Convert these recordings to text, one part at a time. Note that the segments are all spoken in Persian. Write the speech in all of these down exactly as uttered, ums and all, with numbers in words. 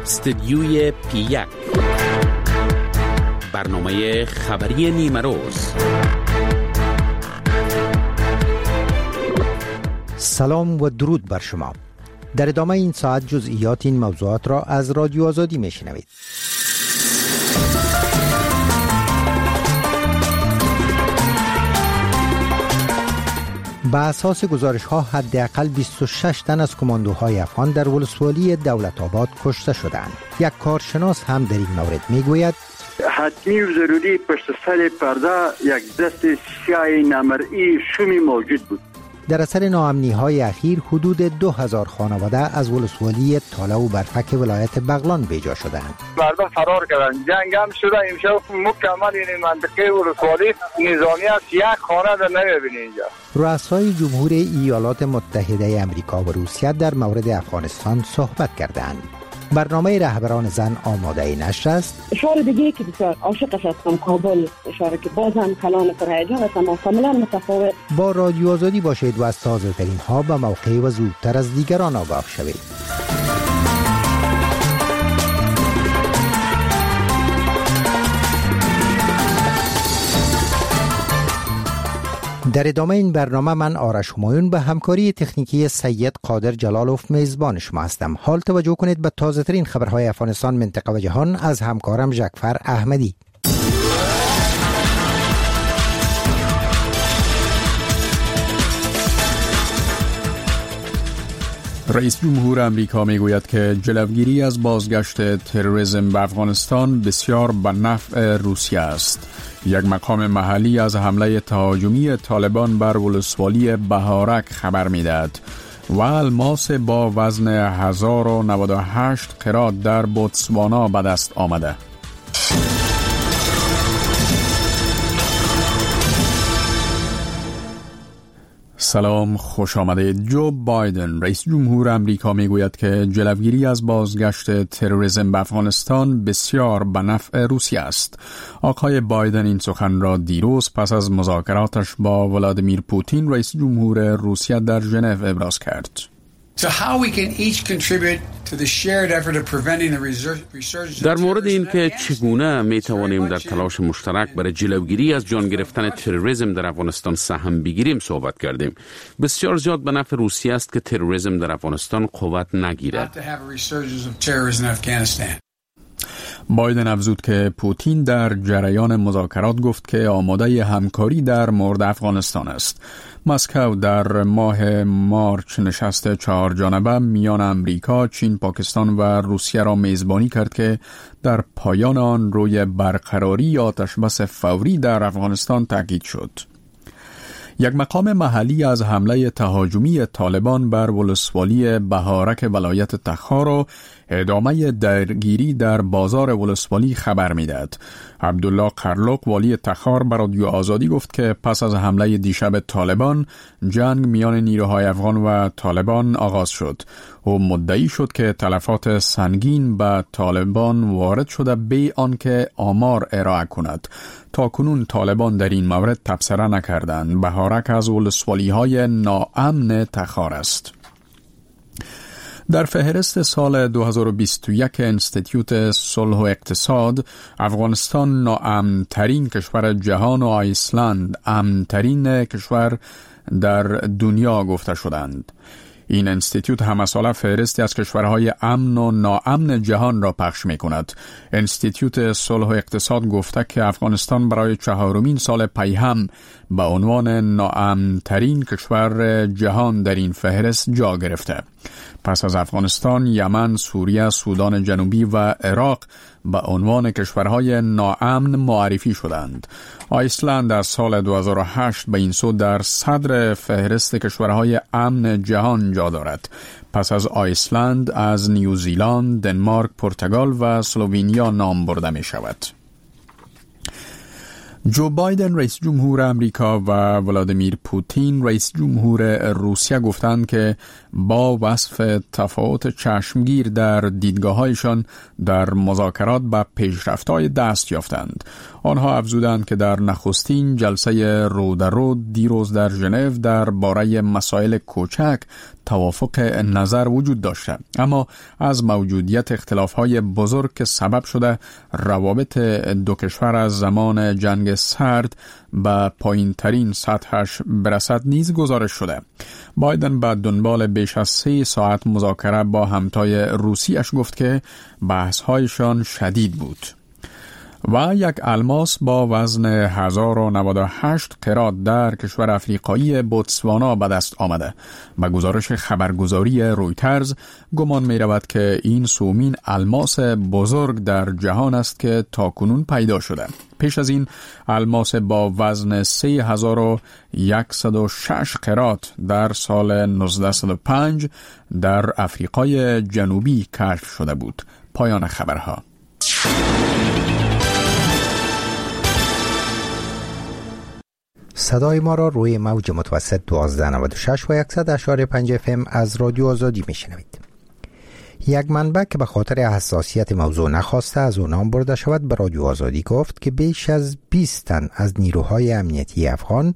استدیوی پی یک، برنامه خبری نیمه روز. سلام و درود بر شما. در ادامه این ساعت جزئیات این موضوعات را از رادیو آزادی میشنوید. به اساس گزارش ها حداقل بیست و شش تن از کماندوهای افغان در ولسوالی دولت آباد کشته شدند. یک کارشناس هم در این مورد میگوید حتمی و ضروری پشت سر پرده یک دست سیاه نامرئی شومی موجود بود. در اثر ناامنی های اخیر حدود دو هزار خانواده از ولسوالی تاله و برفک ولایت بغلان بیجا شدند. مردم فرار کردند. جنگ هم شده. امشب مکمل این منطقه ولسوالی نظامی است. یک خانه در نمی‌بینی اینجا. رؤسای جمهور ایالات متحده آمریکا و روسیه در مورد افغانستان صحبت کردند. برنامه رهبران زن آماده نشر است. اشاره دیگه که بسیار عاشق هستم کابل، اشاره که بازم کلان پرهیجان است اما کاملا متفاوت. با رادیو آزادی باشید و از تازه ترین ها به موقع و زودتر از دیگران آگاه شوید. در ادامه این برنامه من آرش همایون به همکاری تکنیکی سید قادر جلالوف میزبان شما هستم. حال توجه کنید به تازه ترین خبرهای افغانستان، منطقه و جهان از همکارم جعفر احمدی. رئیس جمهور آمریکا میگوید که جلوگیری از بازگشت تروریسم به افغانستان بسیار به نفع روسیه است. یک مقام محلی از حمله تهاجمی طالبان بر ولسوالی بهارک خبر میدهد و الماس با وزن هزار و نود و هشت قرات در بوتسوانا به دست آمده. سلام، خوش آمدید. جو بایدن رئیس جمهور آمریکا میگوید که جلوگیری از بازگشت تروریسم به افغانستان بسیار به نفع روسیه است. آقای بایدن این سخن را دیروز پس از مذاکراتش با ولادیمیر پوتین رئیس جمهور روسیه در ژنو ابراز کرد. در مورد این که چگونه می توانیم در تلاش مشترک برای جلوگیری از جان گرفتن تروریسم در افغانستان سهم بگیریم صحبت کردیم. بسیار زیاد به نفع روسیه است که تروریسم در افغانستان قوت نگیرد. بایدن افزود که پوتین در جریان مذاکرات گفت که آماده همکاری در مورد افغانستان است. مسکو در ماه مارچ نشست چهار جانبه میان امریکا، چین، پاکستان و روسیه را میزبانی کرد که در پایان آن روی برقراری آتشبس فوری در افغانستان تاکید شد. یک مقام محلی از حمله تهاجمی طالبان بر ولسوالی بهارک ولایت تخار و ادامه درگیری در بازار ولسوالی خبر میدهد. عبدالله قرلق والی تخار به رادیو آزادی گفت که پس از حمله دیشب طالبان جنگ میان نیروهای افغان و طالبان آغاز شد. او مدعی شد که تلفات سنگین به طالبان وارد شده بی آنکه آمار ارائه کند. تا کنون طالبان در این مورد تبصره نکردند. بهارک از ولسوالی های ناامن تخار است. در فهرست سال دو هزار و بیست و یک انستیتیوت صلح و اقتصاد، افغانستان ناامن‌ترین کشور جهان و آیسلند امن‌ترین کشور در دنیا گفته شدند. این انستیتیوت همه ساله فهرستی از کشورهای امن و ناامن جهان را پخش می کند. انستیتیوت صلح و اقتصاد گفته که افغانستان برای چهارمین سال پی هم به عنوان ناامن‌ترین کشور جهان در این فهرست جا گرفته. پس از افغانستان، یمن، سوریه، سودان جنوبی و عراق به عنوان کشورهای ناامن معرفی شدند. آیسلند در سال دو هزار و هشت به این سو در صدر فهرست کشورهای امن جهان جا دارد. پس از آیسلند از نیوزیلند، دنمارک، پرتغال و اسلوونیا نام برده می شود. جو بایدن رئیس جمهور امریکا و ولادیمیر پوتین رئیس جمهور روسیه گفتند که با وصف تفاوت چشمگیر در دیدگاه‌هایشان در مذاکرات به پیشرفت‌های دست یافتند. آنها افزودند که در نخستین جلسه رو در رو دیروز در ژنو درباره مسائل کوچک توافق نظر وجود داشته، اما از موجودیت اختلاف‌های بزرگ که سبب شده روابط دو کشور از زمان جنگ سرد به پایین ترین سطحش برسد نیز گزارش شده. بایدن به دنبال بیش از سه ساعت مذاکره با همتای روسیش گفت که بحث‌هایشان شدید بود. و یک الماس با وزن هزار و نود و هشت قرات در کشور افریقایی بوتسوانا به دست آمده. به گزارش خبرگزاری رویترز گمان می رود که این سومین الماس بزرگ در جهان است که تاکنون پیدا شده. پیش از این الماس با وزن سه هزار و صد و شش قرات در سال نوزده و پنج در افریقای جنوبی کشف شده بود. پایان خبرها. صدای ما را روی موج متوسط دوازده نود و شش و صد و اشاره پنج اف ام از رادیو آزادی میشنوید. یک منبع که به خاطر حساسیت موضوع نخواسته از او نام برده شود به رادیو آزادی گفت که بیش از بیست تن از نیروهای امنیتی افغان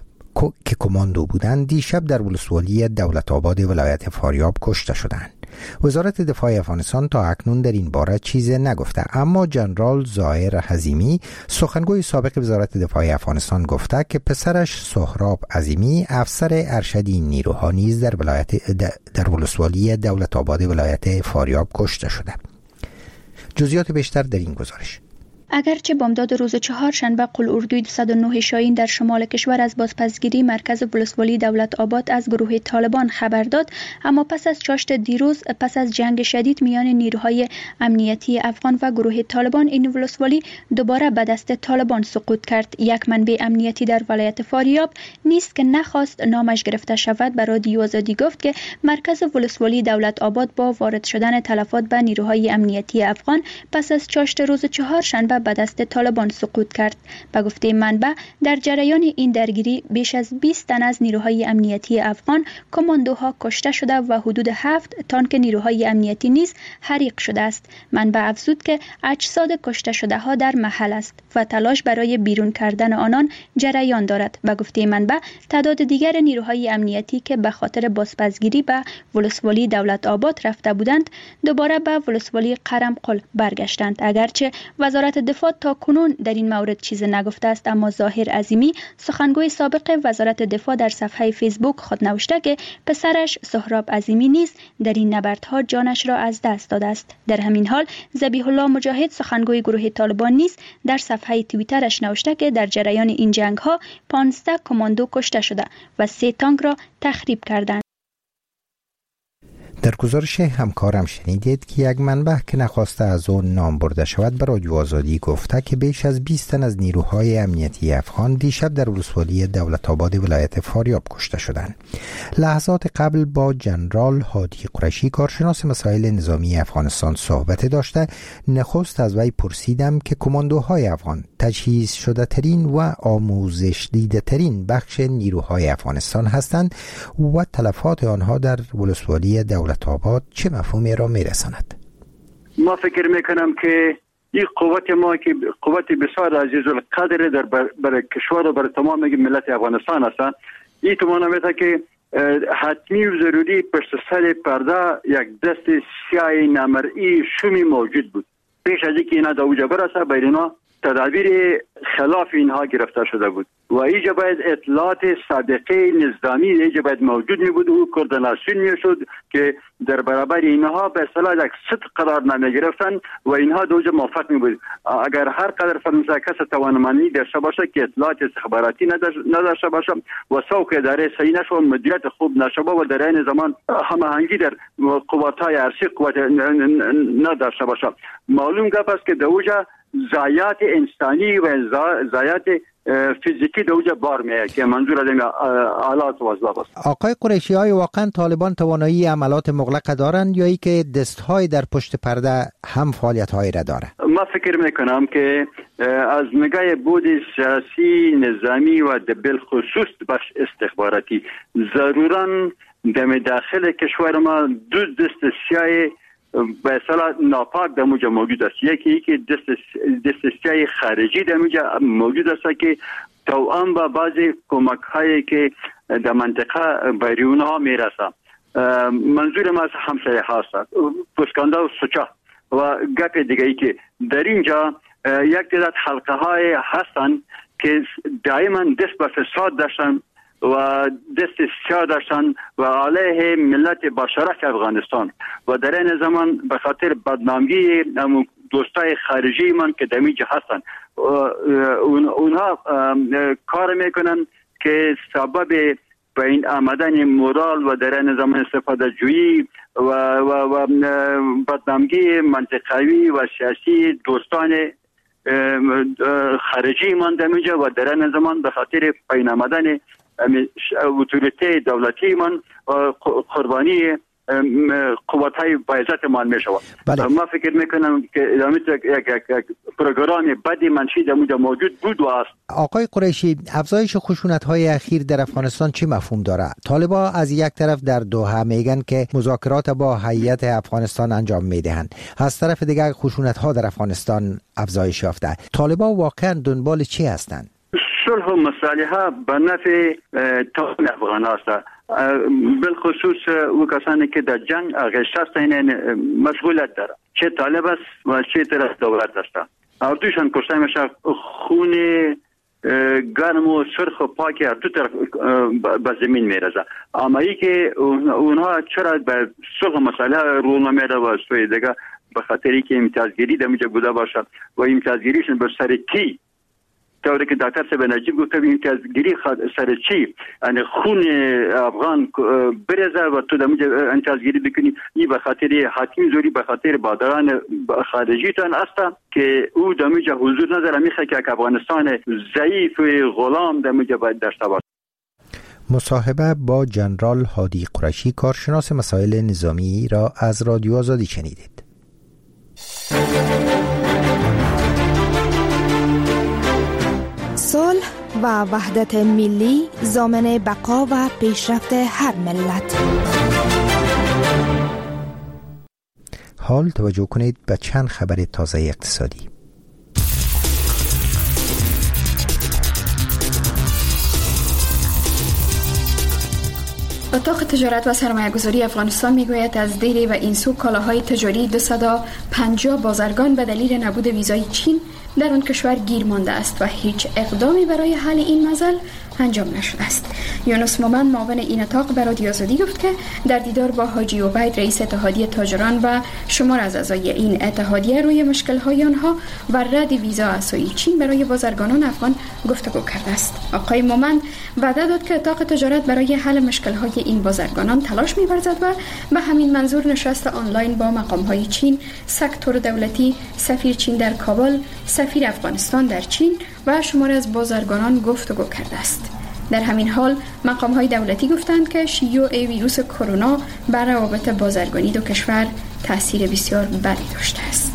که کماندو بودند دیشب در ولسوالی دولت آباد ولایت فاریاب کشته شدند. وزارت دفاع افغانستان تا اکنون در این باره چیزی نگفته، اما جنرال ظاهر حزیمی سخنگوی سابق وزارت دفاع افغانستان گفته که پسرش سهراب عظیمی افسر ارشد این نیروها نیز در ولایت در ولسوالی دولت آباد ولایت فاریاب کشته شده. جزئیات بیشتر در این گزارش. اگرچه بامداد روز چهارشنبه قل اردوی دویست و نه شاهین در شمال کشور از بازپسگیری مرکز ولسوالی دولت آباد از گروه طالبان خبر داد، اما پس از چاشت دیروز پس از جنگ شدید میان نیروهای امنیتی افغان و گروه طالبان این ولسوالی دوباره به دست طالبان سقوط کرد. یک منبع امنیتی در ولایت فاریاب نیست که نخواست نامش گرفته شود به رادیو آزادی گفت که مرکز ولسوالی دولت آباد با وارد شدن تلفات به نیروهای امنیتی افغان پس از چاشت روز چهارشنبه به دست طالبان سقوط کرد. به گفته منبع در جریان این درگیری بیش از بیست تن از نیروهای امنیتی افغان کماندوها کشته شده و حدود هفت تانک نیروهای امنیتی نیز حریق شده است. منبع افزود که اجساد کشته شده ها در محل است و تلاش برای بیرون کردن آنان جریان دارد. به گفته منبع تعداد دیگر نیروهای امنیتی که به خاطر بازپسگیری به ولسوالی دولت آباد رفته بودند دوباره به ولسوالی قرم قل برگشتند. اگرچه وزارت دفاع تا کنون در این مورد چیز نگفته است، اما ظاهر عظیمی سخنگوی سابق وزارت دفاع در صفحه فیسبوک خود نوشته که پسرش سهراب عظیمی نیز در این نبردها جانش را از دست داده است. در همین حال ذبیح الله مجاهد سخنگوی گروه طالبان نیز در صفحه توییترش نوشته که در جریان این جنگ ها پانزده کماندو کشته شده و سه تانک را تخریب کردند. در گزارش همکارم شنیدید که یک منبع که نخواسته از اون نام برده شود به رادیو آزادی گفته که بیش از بیست تن از نیروهای امنیتی افغان دیشب در ولسوالی دولت آباد ولایت فاریاب کشته شدند. لحظات قبل با جنرال هادی قریشی کارشناس مسائل نظامی افغانستان صحبت داشته، نخست از وی پرسیدم که کماندوهای افغان تجهیز شده ترین و آموزش دیده ترین بخش نیروهای افغانستان هستند و تلفات آنها در ولسوالی دولت آباد چه مفهومی را میرساند؟ ما فکر میکنم که این قوت ما که قوت بسیار عزیز القدر در برای کشور و برای تمام ملت افغانستان هستند. این تو معنی که حتمی و ضروری پشت سر پرده یک دست سیاه نامرئی شومی موجود بود. پیش از اینکه اینا دوجه برسه بین اینا تدابیر خلاف اینها گرفته شده بود و اینجا باید اطلاعات سابقه نظامی اینجا باید موجود می بود و کوردیناسیون می شد که در برابر اینها به اصطلاح یک صدق قرار نمی گرفتن و اینها دوجه موفق می بود. اگر هر قدر فرانسه کس توانمندی داشته باشه که اطلاعات استخباراتی نداشته باشه و سوق اداره صحیح نشه و مدیریت خوب نشه و در این زمان هماهنگی در قوت‌های ارضی قوت نداشته باشه، معلوم گپ است که دوجه ضایعات انسانی و ضایعات فیزیکی در اونجا بار میه که منظور از این آلات و اسباب است. آقای قریشی، های واقعا طالبان توانایی عملات مغلقه دارند یا ای که دستهای در پشت پرده هم فعالیت های را داره؟ ما فکر میکنم که از نگاه بود سیاسی، نظامی و بالخصوص بخش استخباراتی ضرورا در داخل کشور ما دو دست سیاه به اصطلاح ناپاک در موجه موجود است. یکی یکی دست دست سیاه خارجی در موجه موجود است که توأم با بعضی کمک هایی که در منطقه بیرون ها میرسه. منظور ما از همسایه هاست، پسکانده و سوچا و گپ دیگه ای که در اینجا یک تعداد حلقه های هستن که دائما دست به فساد داشتن و دست سیاه داشتن و علیه ملت باشرف افغانستان و در این زمان به خاطر بدنامی دوستای خارجی من که در اینجا هستن اونها کار میکنن که سبب به این آمدن مورال و در این زمان استفاده جویی و, و, و بدنامی منطقوی و سیاسی دوستان خارجی من در اینجا و در این زمان به خاطر پایین آمدن اتوریته دولتی من قربانی قوت‌های بایزت من میشود. ما فکر میکنم که ادامه یک پروگرام بدی منشی در موجود بود و است. آقای قریشی، افزایش خشونت‌های اخیر در افغانستان چی مفهوم داره؟ طالبان از یک طرف در دوحه میگن که مذاکرات با هیئت افغانستان انجام میدهند، از طرف دیگر خشونت‌ها در افغانستان افزایش یافته. طالبان واقعا دنبال چی هستند؟ صلح و مصالحه به نفع تمام افغان هست، بالخصوص او کسانی که در جنگ آغشته هستند مشغولیت داره، چه طالب است و چه طرف دولت است. اردوشان کشته میشه، خون گرم و سرخ و پاکی هر دو طرف به زمین میرزه. اما ای که اونها چرا به صلح و مصالحه رو نمیره و سوی دیگه به خاطر اینکه امتیازگیری در اینجا بوده باشد و امتیازگیریشون به سر کی؟ طوری که دکتر صاحب نجیب گفته امتیازگیری سر چی؟ یعنی خون افغان برزه و تو در امتیازگیری بکنی. این به خاطر حاکم زوری به خاطر بادران خارجی تان است که او در اینجا حضور نداره، میخواد که افغانستان ضعیف و غلام در اینجا باید داشته باشه. مصاحبه با جنرال هادی قریشی، کارشناس مسائل نظامی را از رادیو آزادی شنیدید. صلح و وحدت ملی ضامن بقا و پیشرفت هر ملت. حال توجه کنید به چند خبر تازه اقتصادی. اتاق تجارت و سرمایه گذاری افغانستان میگوید از دیری و این سو کالاهای تجاری دویست و پنجاه بازرگان به دلیل نبود ویزای چین در آن کشور گیر مانده است و هیچ اقدامی برای حل این مسئله انجام نشده است. یونس مومن معاون این اتاق به رادیو آزادی گفت که در دیدار با حاجی عبید رئیس اتحادیه تاجران و شمار از اعضای این اتحادیه روی مشکل‌های آنها و رد ویزا اسایی چین برای بازرگانان افغان گفتگو کرده است. آقای مومن وعده داد که اتاق تجارت برای حل مشکل‌های این بازرگانان تلاش می‌ورزد و به همین منظور نشست آنلاین با مقام‌های چین، سکتور دولتی، سفیر چین در کابل، سفیر افغانستان در چین و شمار از بازرگانان گفتگو کرده است. در همین حال مقام‌های دولتی گفتند که شیوع ویروس کرونا بر روابط بازرگانی دو کشور تأثیر بسیار بدی داشته است.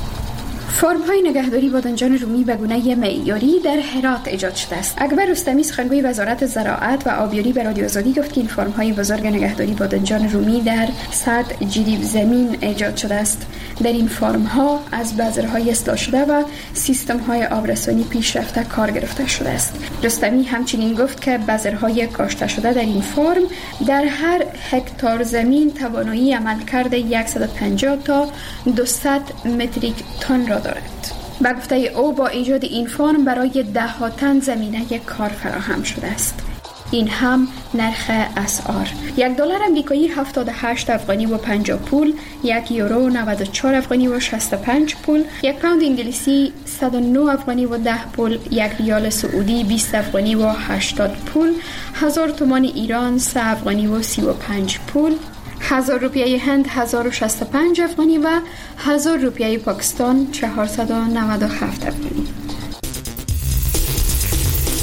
فرم‌های نگهداری بادنجان رومی به گونه معیاری در هرات ایجاد شده است. اکبر رستمی سخنگوی وزارت زراعت و آبیاری به رادیو آزادی گفت که این فرم‌های بزرگ نگهداری بادنجان رومی در صد جریب زمین ایجاد شده است. در این فرم‌ها از بذرهای اصلاح شده و سیستم‌های آبرسانی پیشرفته کار گرفته شده است. رستمی همچنین گفت که بذرهای کاشته شده در این فرم در هر هکتار زمین توانایی عملکرد صد و پنجاه تا دویست متریک تن را دارد. به گفته او با ایجاد این فرم برای ده ها تن زمینه کار فراهم شده است. این هم نرخ اسعار: یک دلار امریکایی هفتاد و هشت افغانی و پنجاه پول، یک یورو نود و چهار افغانی و شصت و پنج پول، یک پوند انگلیسی صد و نه افغانی و ده پول، یک ریال سعودی بیست افغانی و هشتاد پول، هزار تومان ایران سه افغانی و سی و پنج پول، هزار روپیه هند هزار و شصت و پنج افغانی و هزار روپیه پاکستان چهارصد و نود و هفت افغانی.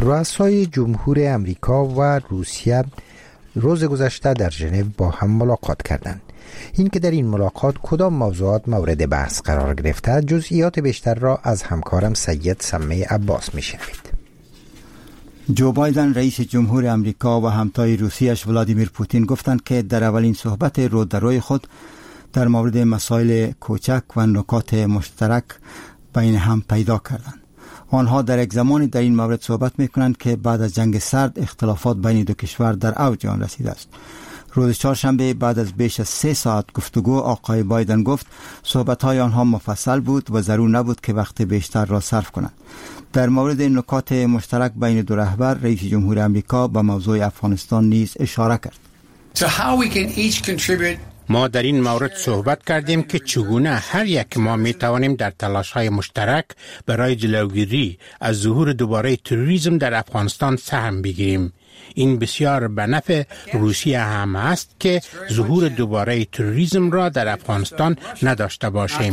رؤسای جمهور امریکا و روسیه روز گذشته در ژنو با هم ملاقات کردند. این که در این ملاقات کدام موضوعات مورد بحث قرار گرفته، جزئیات بیشتر را از همکارم سید سمه عباس میشنوید. جو بایدن رئیس جمهور امریکا و همتای روسیه‌اش ولادیمیر پوتین گفتند که در اولین صحبت رو در روی خود در مورد مسائل کوچک و نکات مشترک بین هم پیدا کردند. آنها در یک زمانی در این مورد صحبت میکنند که بعد از جنگ سرد اختلافات بین دو کشور در اوج آن رسیده است. روز چهارشنبه بعد از بیش از سه ساعت گفتگو آقای بایدن گفت صحبت‌های آنها مفصل بود و ضرور نبود که وقت بیشتر را صرف کنند. در مورد نکات مشترک بین دو رهبر رئیس جمهور امریکا به موضوع افغانستان نیز اشاره کرد. ما در این مورد صحبت کردیم که چگونه هر یک ما می توانیم در تلاش‌های مشترک برای جلوگیری از ظهور دوباره تروریسم در افغانستان سهم بگیریم. این بسیار به نفع روسیه هم است که ظهور دوباره تروریسم را در افغانستان نداشته باشیم.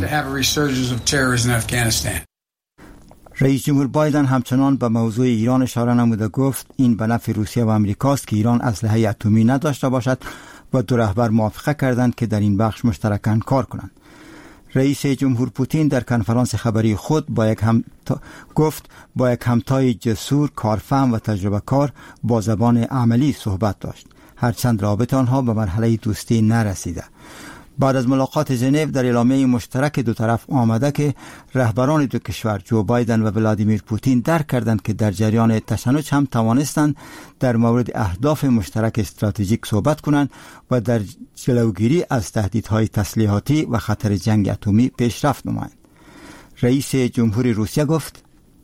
رئیس جمهور بایدن همچنان به موضوع ایران اشاره نموده گفت این به نفع روسیه و امریکاست که ایران اسلحه اتمی نداشته باشد و دو رهبر موافقه کردند که در این بخش مشترکاً کار کنند. رئیس جمهور پوتین در کنفرانس خبری خود با یک هم تا... گفت با یک همتای جسور، کارفهم و تجربه کار با زبان عملی صحبت داشت، هرچند رابطه آنها به مرحله دوستی نرسیده. بعد از ملاقات ژنو در اعلامیه مشترک دو طرف آمده که رهبران دو کشور جو بایدن و ولادیمیر پوتین درک کردند که در جریان تشنج هم توانستند در مورد اهداف مشترک استراتژیک صحبت کنند و در جلوگیری از تهدیدهای تسلیحاتی و خطر جنگ اتمی پیشرفت نمایند. رئیس جمهور روسیه گفت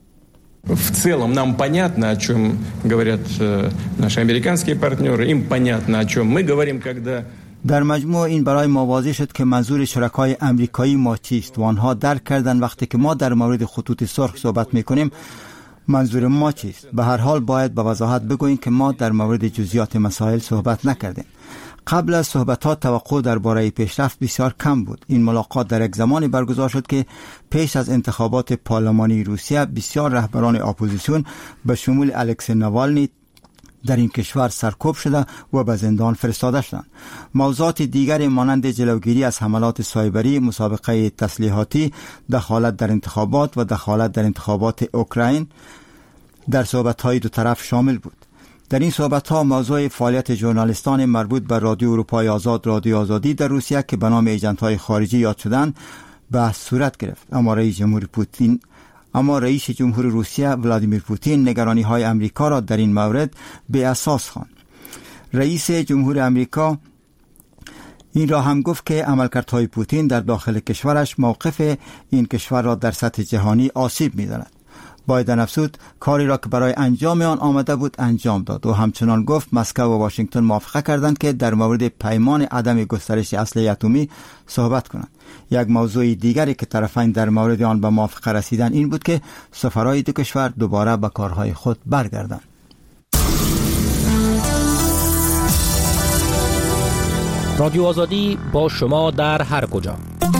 В целом нам понятно, о чем говорят наши американские партнеры, им понятно, о чем мы говорим, когда در مجموع این برای ما واضح شد که منظور شرکای امریکایی ما چیست و آنها درک کردن وقتی که ما در مورد خطوط سرخ صحبت میکنیم منظور ما چیست. به هر حال باید به وضاحت بگوییم که ما در مورد جزئیات مسائل صحبت نکردیم. قبل از صحبت‌ها توقع درباره پیشرفت بسیار کم بود. این ملاقات در یک زمانی برگزار شد که پیش از انتخابات پارلمانی روسیه بسیار رهبران اپوزیسیون به شمول الکسی ناوالنی در این کشور سرکوب شده و به زندان فرستاده شدند. موضوعات دیگری مانند جلوگیری از حملات سایبری، مسابقه تسلیحاتی، دخالت در انتخابات و دخالت در انتخابات اوکراین در صحبت‌های دو طرف شامل بود. در این صحبت‌ها موضوع فعالیت ژورنالیستان مربوط به رادیو اروپای آزاد، رادیو آزادی در روسیه که به نام ایجنت‌های خارجی یاد شدند بحث صورت گرفت. اما رئیس جمهور پوتین اما رئیس جمهور روسیه ولادیمیر پوتین نگرانی‌های امریکا را در این مورد بی اساس خواند. رئیس جمهور امریکا این را هم گفت که عملکردهای پوتین در داخل کشورش موقف این کشور را در سطح جهانی آسیب می‌زند. بایدن افزود کاری را که برای انجام آن آمده بود انجام داد و همچنان گفت مسکو و واشنگتن موافقه کردند که در مورد پیمان عدم گسترش اسلحه اتمی صحبت کنند. یک موضوع دیگری که طرفین در مورد آن به موافقه رسیدن این بود که سفرهای دو کشور دوباره به کارهای خود برگردند. رادیو آزادی با شما در هر کجا.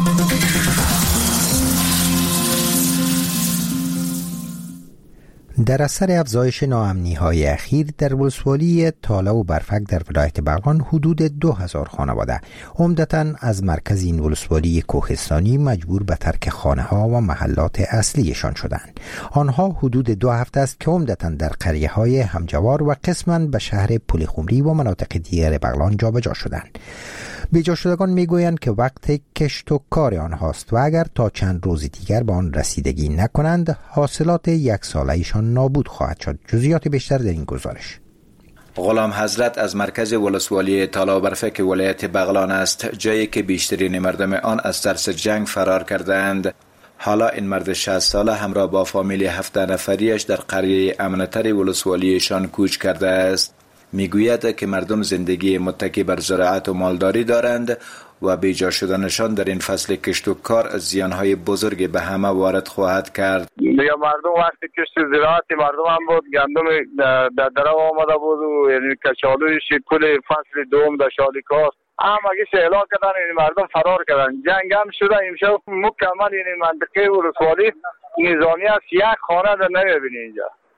در اثر افزایش ناامنی‌های اخیر در ولسوالی تاله و برفک در ولایت بغلان حدود دو هزار خانواده عمدتاً از مرکز این ولسوالی کوهستانی مجبور به ترک خانه‌ها و محلات اصلیشان شدند. آنها حدود دو هفته است که عمدتاً در قریه‌های همجوار و قسماً به شهر پلخمری و مناطق دیگر بغلان جابجا شدند. بیجا شدگان میگویند که وقت کشت و کار آنهاست و اگر تا چند روز دیگر به آن رسیدگی نکنند حاصلات یک ساله‌شان نابود خواهد شد. جزئیات بیشتر در این گزارش. غلام حضرت از مرکز ولسوالی تاله و برفک ولایت بغلان است، جایی که بیشترین مردم آن از ترس جنگ فرار کردند. حالا این مرد شصت ساله همراه با فامیل هفت نفریش در قریه امن‌تر ولسوالیشان کوچ کرده است. میگوید که مردم زندگی متکی بر زراعت و مالداری دارند و بیجا شدنشان در این فصل کشت و کار از زیانهای بزرگی به همه وارد خواهد کرد. دیگه مردم وقتی کشت زراعت مردم هم بود، گندم در درو آمده بود و یعنی کچالویش کل فصل دوم در شالیکاست. هم اگه شهلا کردن این مردم فرار کردن. جنگ هم شده امشب مکمل این منطقه ولسوالی نظامی است، یک خانه در نمیبینی اینجا.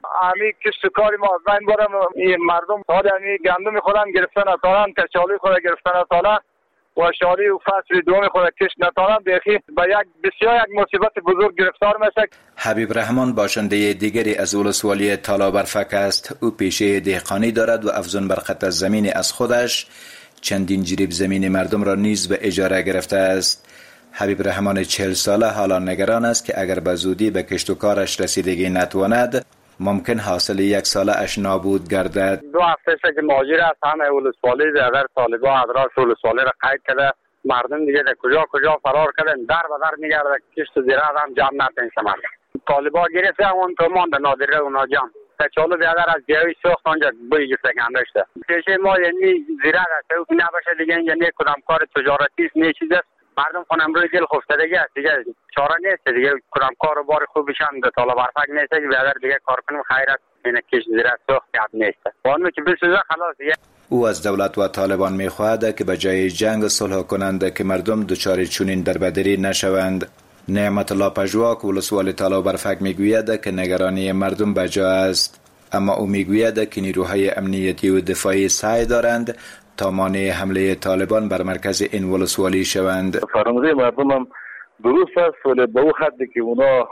امی کشتکاری ما از بین برم. این مردم حال یعنی گندم خودم گرفتن اتارن، کچالی خود گرفتن اتارن و شالی و فصل دوم خود کش نتارن. بخی با یک بسیار یک مصیبت بزرگ گرفتار میشه. حبیب رحمان باشنده دیگری از ولسوالی تالابرفک است. او پیشه دهقانی دارد و افزون بر خط از زمین از خودش چندین جریب زمین مردم را نیز به اجاره گرفته است. حبیب رحمان چهل ساله حالا نگران است که اگر به زودی به کشت و کارش رسیدگی نتواند ممکن حاصل یک ساله اش نابود گردد. دو هفته است که ماجر است. همه ولسوالی در طالبان ادراس ولسوالی را قید کرده. مردم دیگه در کجا کجا فرار کردن، در به در میگرده. کشت و زراعت هم جمع نتونسته مردم. طالبان گرفته اون تو مانده نادره اونا جمع. کچالو بیادر از جایی سوخت آنجا بوی گفتگنده شده. پیشه ما یعنی زراعت است. او نباشه دیگه یعنی کدام کار تجارتی است، نه چیز است. مردم خونم روی دل خفتگی است دیگه، چاره نیست دیگه. کدام کار و بار خوب بشن به طالبرفک نیست که بیادر دیگه کار کنیم. خیر است این کش زراعت سوخت یاد نیست. وانو که بسوزه خلاص دیگه. او از دولت و طالبان می‌خواهد که به جای جنگ صلح کنند که مردم دچار چنین دربدری نشوند. نعمت الله پژواک ولسوال تالابرفک میگوید که نگرانی مردم بجا است، اما او میگوید که نیروهای امنیتی و دفاعی سعی دارند تا مانع حمله طالبان بر مرکز این ولسوالی شوند. فرموده مردم هم درست است، ولی به او حدی که اونا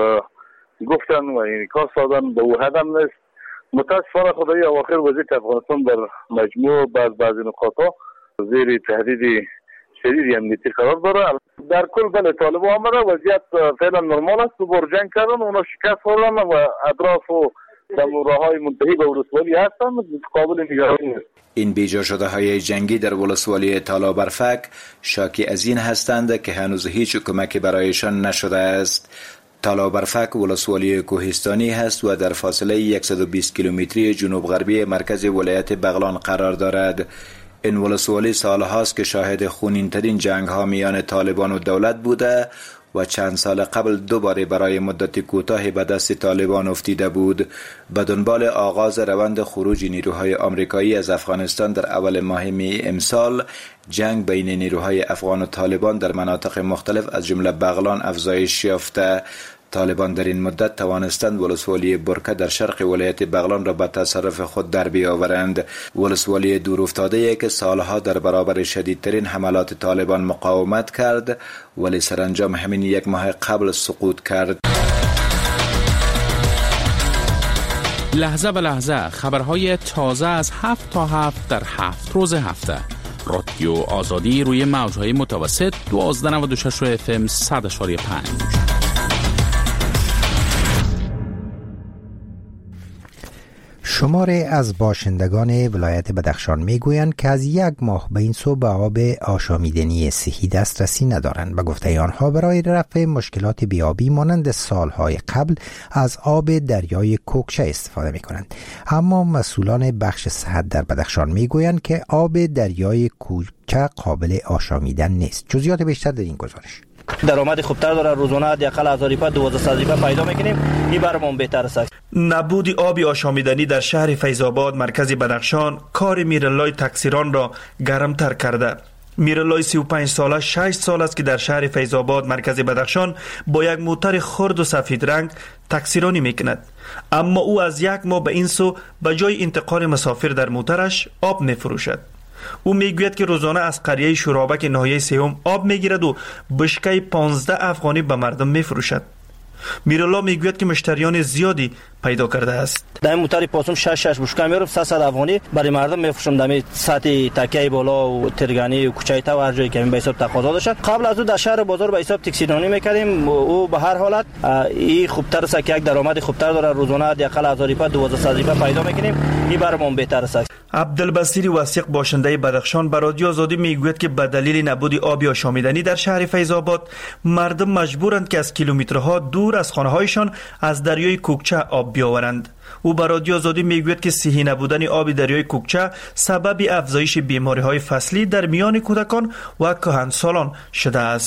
گفتن و انعکاس دادن به او حد هم نیست. متاسفانه خدای اواخر وضعیت افغانستان در مجموع بعض بعضی نقاطها زیر تهدید شدید امنیتی قرار داره. در کل بله طالبان آمده وضعیت فعلا نرمال است. دوباره جنگ کردن، اونا شکست خوردن و اطراف و راههای منتهی به ولسوالی هستن، قابل نگرانی است. این بیجا شده های جنگی در ولسوالی تالابرفک شاکی از این هستند که هنوز هیچ کمکی برایشان نشده است. تالابرفک ولسوالی کوهستانی هست و در فاصله صد و بیست کیلومتری جنوب غربی مرکز ولایت بغلان قرار دارد. این ولسوالی سالهاست که شاهد خونین ترین جنگ ها میان طالبان و دولت بوده و چند سال قبل دوباره برای مدت کوتاهی به دست طالبان افتیده بود. به دنبال آغاز روند خروج نیروهای آمریکایی از افغانستان در اول ماه می امسال، جنگ بین نیروهای افغان و طالبان در مناطق مختلف از جمله بغلان افزایش یافته. طالبان در این مدت توانستند ولسوالی برکه در شرق ولایت بغلان را به تصرف خود در بیاورند. ولسوالی دور افتاده که سالها در برابر شدیدترین حملات طالبان مقاومت کرد ولی سرانجام همین یک ماه قبل سقوط کرد. لحظه به لحظه خبرهای تازه از هفت تا هفت در هفت روز هفته. رادیو آزادی روی موجهای متوسط دوازده نود و شش اف ام صد و پنج. شماری از باشندگان ولایت بدخشان میگویند که از یک ماه به این سو به آب آشامیدنی صحی دسترسی ندارند. به گفته آنها برای رفع مشکلات بیابی مانند سالهای قبل از آب دریای کوکچه استفاده می کنند. اما مسئولان بخش صحت در بدخشان میگویند که آب دریای کوکچه قابل آشامیدن نیست. جزئیات بیشتر در این گزارش. درآمد خوبتر داره، روزانه حداقل هزار روپیه دوازده روپیه پیدا میکنیم. این برامون بهتر است. نبود آب آشامیدنی در شهر فیض‌آباد مرکز بدخشان کار میرالای تکثیران را گرمتر کرده. میرالای سی و پنج ساله شش سال است که در شهر فیض‌آباد مرکز بدخشان با یک موتر خرد و سفید رنگ تکثیرانی میکند، اما او از یک ماه به این سو به جای انتقال مسافر در موترش آب میفروشد. او میگوید که روزانه از قریه شورابک ناحیه سوم آب میگیرد و بشکه پانزده افغانی به مردم میفروشد. میرالا میگوید که مشتریان زیادی پیدا کرده است. در موتر پاسم شش شش بشکه میرم سیصد افغانی برای مردم میفروشم. در سطح تکیه بالا و ترگانی و کوچه تا و هر جایی که به حساب تقاضا داشت. قبل از او در شهر بازار به حساب تکسیرانی میکردیم. او به هر حالت این خوبتر است که یک درآمد خوبتر داره. روزانه حداقل هزار روپیه دوازده روپیه پیدا میکنیم. این برامون بهتر است. عبدالبصیر وثیق باشنده بدخشان به رادیو آزادی میگوید که به دلیل نبود آب آشامیدنی در شهر فیض‌آباد مردم مجبورند که از کیلومترها دور از خانه‌هایشان از دریای کوکچه آب بیاورند. او به رادیو آزادی میگوید که صحی نبودن آب دریای کوکچه سبب افزایش بیماری‌های فصلی در میان کودکان و کهنسالان شده است.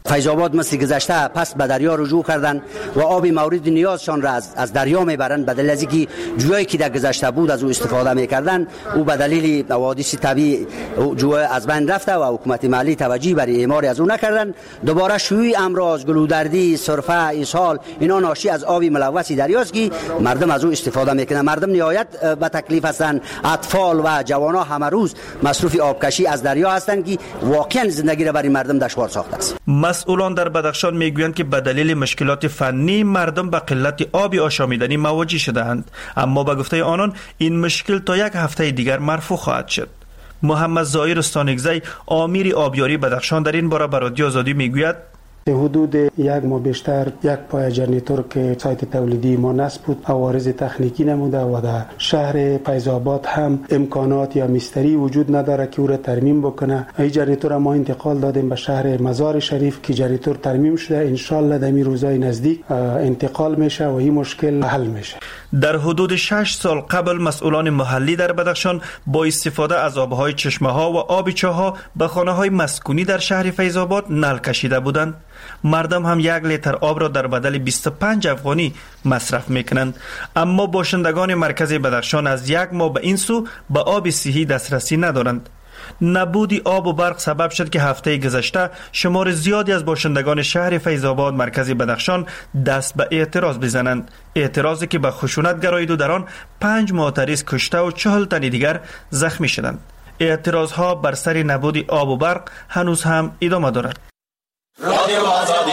فیض آباد مثل گذشته پس به دریا رجوع کردن و آب مورد نیازشان را از, از دریا میبرند. به دلیل از اینکه جویی که در گذشته بود از او استفاده میکردن، او به دلیل حوادث طبیعی جوی از بین رفته و حکومت محلی توجهی برای اعمار از او نکردن. دوباره شیوع امراض، گلودردی، سرفه، اسهال، اینا ناشی از آب ملوث دریاست که مردم از او استفاده میکنن. مردم نهایت به تکلیف هستند. اطفال و جوانان همه روز مصروف آبکشی از دریا هستند که واقعا زندگی را برای مردم دشوار ساخته است. مسئولان در بدخشان میگویند که به دلیل مشکلات فنی مردم به قلت آب آشامیدنی مواجه شده‌اند، اما به گفته آنان این مشکل تا یک هفته دیگر مرفوع خواهد شد. محمد ظاهر استانگزی امیر آبیاری بدخشان در این باره به رادیو آزادی میگوید حدود یک ماه بیشتر یک پای جنریتور که سایت تولیدی ما نصب بود عوارض تکنیکی نموده و در شهر فیض آباد هم امکانات یا مستری وجود نداره که او را ترمیم بکنه. این جنریتور ما انتقال دادیم به شهر مزار شریف که جنریتور ترمیم شده، انشالله در این روزهای نزدیک انتقال میشه و این مشکل حل میشه. در حدود شش سال قبل مسئولان محلی در بدخشان با استفاده از آبهای چشمه ها و آب چاها به خانه های مسکونی در شهر فیض آباد نل کشیده بودند. مردم هم یک لیتر آب را در بدل بیست و پنج افغانی مصرف میکنند، اما باشندگان مرکز بدخشان از یک ماه به این سو به آب صحی دسترسی ندارند. نبودی آب و برق سبب شد که هفته گذشته شمار زیادی از باشندگان شهر فیض آباد مرکز بدخشان دست به اعتراض بزنند. اعتراضی که به خشونت گرایید و در آن پنج معترض کشته و چهل تن دیگر زخمی شدند. اعتراض ها بر سر نبودی آب و برق هنوز هم ادامه دارد. رادیو آزادی.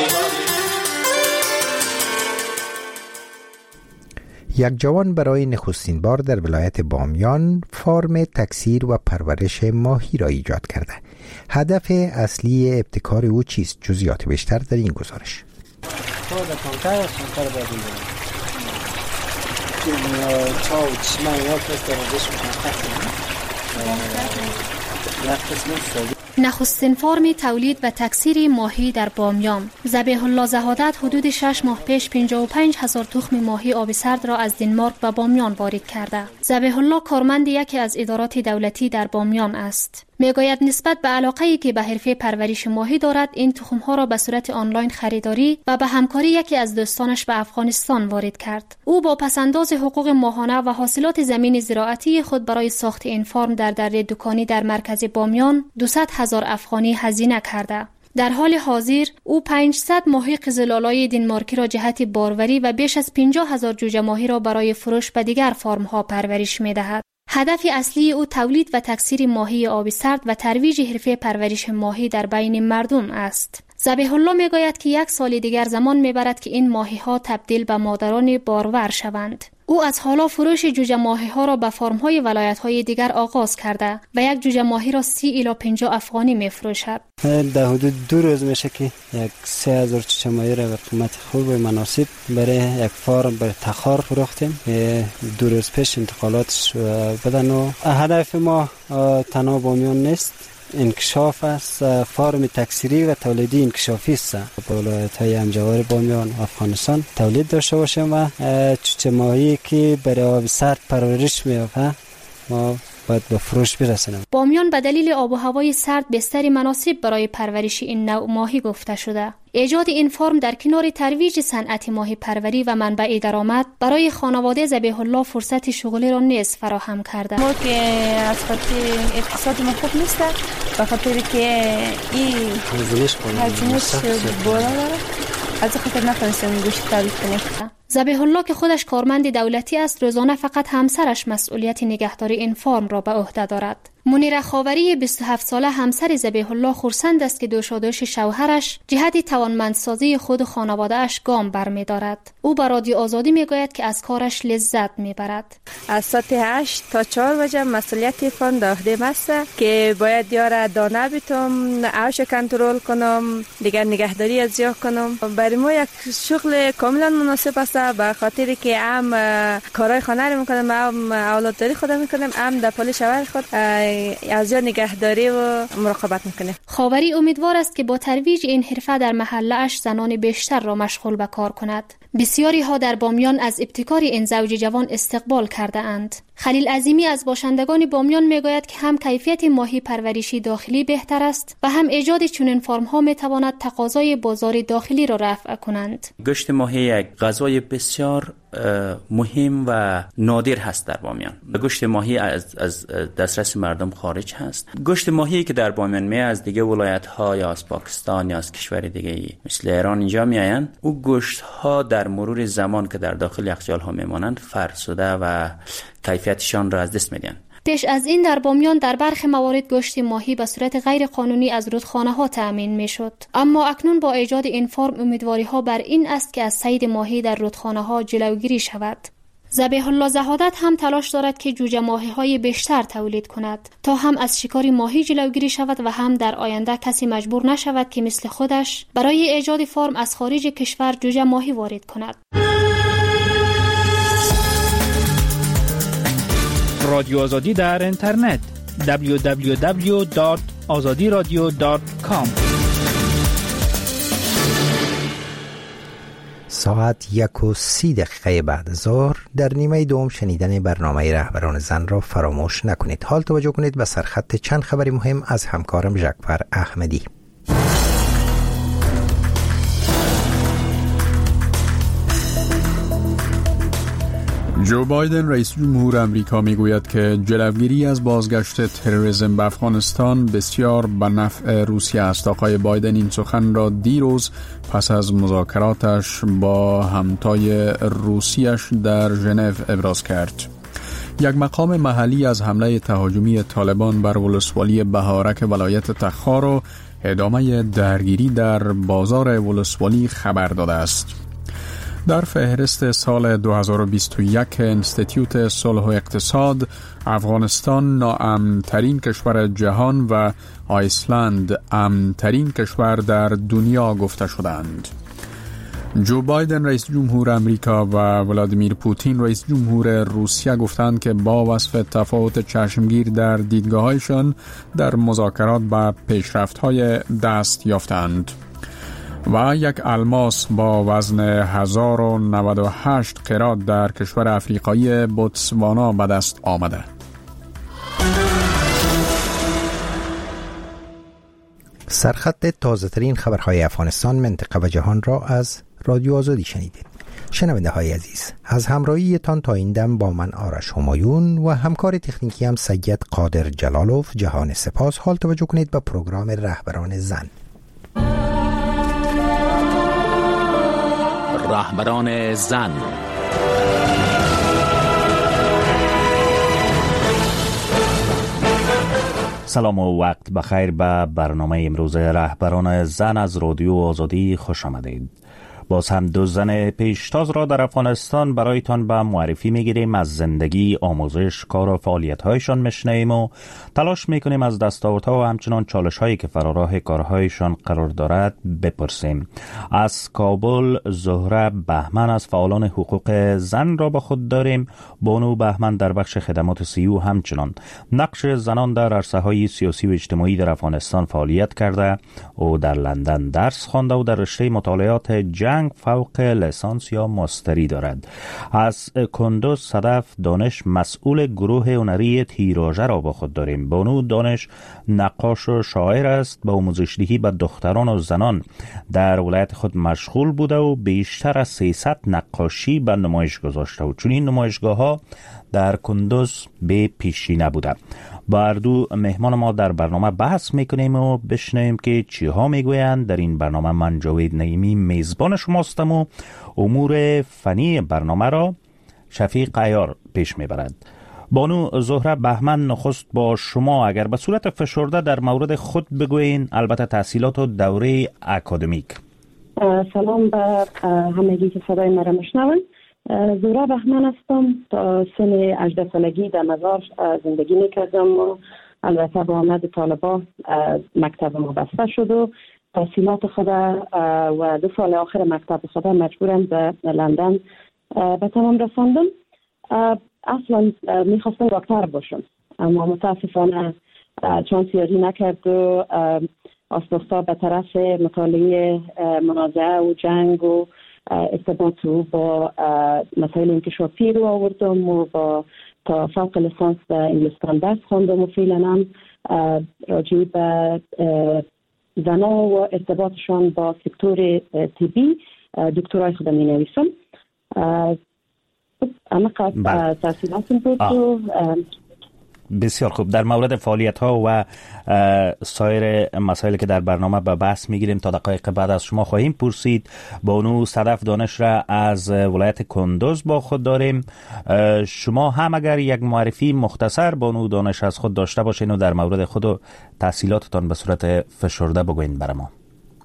یک جوان برای نخستین بار در ولایت بامیان فارم تکثیر و پرورش ماهی را ایجاد کرده. هدف اصلی ابتکار او چیست؟ جزئیات بیشتر در این گزارش. نخستین فرم تولید و تکثیر ماهی در بامیان. ذبیح الله زهادت حدود شش ماه پیش پنجاه و پنج هزار تخم ماهی آب سرد را از دنمارک به بامیان وارد کرده. ذبیح الله کارمند یکی از ادارات دولتی در بامیان است. میگوید نسبت به علاقه‌ای که به حرفه پرورش ماهی دارد، این تخم‌ها را به صورت آنلاین خریداری و به همکاری یکی از دوستانش به افغانستان وارد کرد. او با پسنداز حقوق ماهانه و حاصلات زمین زراعتی خود برای ساخت این فرم در دره دکانی در مرکز بامیان دویست هزار افغانی هزینه کرده. در حال حاضر او پانصد ماهی قزل‌آلای دنمارکی را جهت باروری و بیش از پنجاه هزار جوجه ماهی را برای فروش به دیگر فرم‌ها پرورش می‌دهد. هدف اصلی او تولید و تکثیر ماهی آب سرد و ترویج حرفه پرورش ماهی در بین مردم است. ذبیح الله میگوید که یک سال دیگر زمان میبرد که این ماهی ها تبدیل به مادران بارور شوند. او از حالا فروش جوجه ماهی ها را به فرم های ولایت های دیگر آغاز کرده و یک جوجه ماهی را سی الی پنجاه افغانی میفروشد. در حدود دو روز میشه که یک سه هزار جوجه ماهی را به قیمت خوب و مناسب برای یک فرم برای تخار فروختیم. دو روز پیش انتقالاتش بدن و هدف ما تنها بامیان نیست، انکشاف است. فارم تکثیری و تولیدی انکشافی است. با ولایت‌های همجوار بامیان و افغانستان تولید داشته باشیم و چوچه ماهی که برای آب سرد پرورش می‌یابه ما باید به فروش برسونیم. بامیان به دلیل آب و هوای سرد بستری مناسب برای پرورش این نوع ماهی گفته شده. ایجاد این فرم در کنار ترویج صنعت ماهی پروری و منبع درآمد برای خانواده ذبیح الله فرصت شغلی را نیز فراهم کرده. ما که از خاطر اقتصاد ما خوب نیست، به خاطر که این هزینه‌اش بالا داره، از خاطر نتونستیم گوشت تولید کنیم. ذبیح الله که خودش کارمند دولتی است، روزانه فقط همسرش مسئولیت نگهداری این فرم را به عهده دارد. منیره خاوری بیست و هفت ساله همسر ذبیح الله خرسند است که دوشادوش شوهرش جهت توانمندسازی خود و خانواده‌اش گام برمی‌دارد. او به رادیو آزادی میگوید که از کارش لذت میبرد. از ساعت هشت تا چهار بجه مسئولیت فرم در عهده است که باید یاره دانه بیتم، آش کنترل کنم، دیگر نگهداری از جا کنم. برای ما یک شغل کاملا مناسب است، به خاطر که هم کارهای خانه رو میکنم، هم اولادداری خودم میکنم، هم در پال شوهر خود از جا نگهداری و مراقبت میکنه. خاوری امیدوار است که با ترویج این حرفه در محله اش زنان بیشتر را مشغول به کار کند. بسیاری ها در بامیان از ابتکار این زوج جوان استقبال کرده اند. خلیل عظیمی از باشندگان بامیان میگوید که هم کیفیت ماهی پرورشی داخلی بهتر است و هم ایجاد چنین فرم ها میتواند تقاضای بازار داخلی را رفع کنند. گوشت ماهی یک غذای بسیار مهم و نادر هست در بامیان. گوشت ماهی از از دسترس مردم خارج هست. گوشت ماهی که در بامیان می از دیگه ولایت ها یا از پاکستان یا از کشور دیگه مثل ایران اینجا میآیند، او گوشت ها در مرور زمان که در داخل یخچال ها میمانند فرسوده و کیفیتشان را از دست میدن. پیش از این در بامیان در برخی موارد گوشت ماهی به صورت غیر قانونی از رودخانه ها تأمین می شد. اما اکنون با ایجاد این فرم امیدواری ها بر این است که از صید ماهی در رودخانه ها جلوگیری شود. ذبیح الله زهادت هم تلاش دارد که جوجه ماهی های بیشتر تولید کند تا هم از شکار ماهی جلوگیری شود و هم در آینده کسی مجبور نشود که مثل خودش برای ایجاد فرم از خارج کشور جوجه ماهی وارد کند. رادیو آزادی در اینترنت دبلیو دبلیو دبلیو دات آزادی رادیو دات کام. ساعت یک و سی دقیقه بعد از ظهر در نیمه دوم شنیدن برنامه رهبران زن را فراموش نکنید. حال توجه کنید به سرخط چند خبری مهم از همکارم ژکفر احمدی. جو بایدن رئیس جمهور امریکا میگوید که جلوگیری از بازگشت تروریسم به افغانستان بسیار به نفع روسیه است. آقای بایدن این سخن را دیروز پس از مذاکراتش با همتای روسیش در ژنو ابراز کرد. یک مقام محلی از حمله تهاجمی طالبان بر ولسوالی بهارک ولایت تخار و ادامه درگیری در بازار ولسوالی خبر داده است. در فهرست سال دو هزار و بیست و یک انستیتیوت صلح و اقتصاد، افغانستان ناامن‌ترین کشور جهان و آیسلند امن‌ترین کشور در دنیا گفته شدند. جو بایدن رئیس جمهور امریکا و ولادیمیر پوتین رئیس جمهور روسیه گفتند که با وصف تفاوت چشمگیر در دیدگاه‌هایشان در مذاکرات به پیشرفت‌های دست یافتند. و یک الماس با وزن هزار و نود و هشت قرات در کشور افریقایی بوتسوانا به دست آمده. سرخط تازه ترین خبرهای افغانستان، منطقه و جهان را از رادیو آزادی شنیدید. شنونده های عزیز، از همراهی تان تا این دم با من آرش همایون و همکار تکنیکی هم سید قادر جلالوف جهان سپاس. حال توجه کنید به پروگرام رهبران زن. رهبران زن. سلام و وقت بخیر. به برنامه امروز رهبران زن از رادیو آزادی خوش آمدید. باز هم دو زن پیشتاز را در افغانستان برایتان به معرفی میگیریم. از زندگی، آموزش، کار و فعالیت‌هایشان میشنویم و تلاش میکنیم از دستاوردها و همچنان چالش‌هایی که فراراه کارهایشان قرار دارد بپرسیم. از کابل زهره بهمن از فعالان حقوق زن را با خود داریم. بانو بهمن در بخش خدمات سیو همچنان نقش زنان در عرصه‌های سیاسی و اجتماعی در افغانستان فعالیت کرده و در لندن درس خوانده و در رشته مطالعات جنگ فوق لیسانس یا ماستری دارد. از کندوز صدف دانش مسئول گروه هنری تیراژه را با خود داریم. بانو دانش نقاش و شاعر است. با آموزش‌دهی به دختران و زنان در ولایت خود مشغول بوده و بیشتر از سیصد نقاشی به نمایش گذاشته و چون این نمایشگاه‌ها در کندوز به پیشی نبوده. با اردو مهمان ما در برنامه بحث میکنیم و بشنویم که چی ها میگویند. در این برنامه من جاوید نعیمی میزبان شماستم و امور فنی برنامه را شفیق عیار پیش میبرد. بانو زهره بهمن، نخست با شما اگر به صورت فشرده در مورد خود بگوین، البته تحصیلات و دوره اکادمیک. سلام به همگی که صدای مرا میشنون. زهره بهمن هستم. تا سن هجده سالگی در مزار زندگی میکردم و البته با آمد طالبان مکتب ما بسته شد و تحصیلات خود و دو سال آخر مکتب خود مجبورم به لندن به تمام رساندم. اصلا میخواستم دکتر باشم اما متاسفانه چانس یاری نکرد و آستاستا به طرف مطالعه منازعه و جنگ و ارتباط رو با مسائل انکشافی رو آوردم و با تا فوق لیسانس در انگلستان درس خواندم و فعلا هم راجع به زنها و ارتباطشان با سکتور طبی دکترای خودم می نویسم. اما قد تحصیلاتم بود و بسیار خوب. در مورد فعالیت ها و سایر مسائلی که در برنامه به بحث میگیریم تا دقایق بعد از شما خواهیم پرسید. بانو صدف دانش را از ولایت کندوز با خود داریم. شما هم اگر یک معرفی مختصر بانو دانش از خود داشته باشین و در مورد خود و تحصیلاتتان به صورت فشرده بگوین برای ما.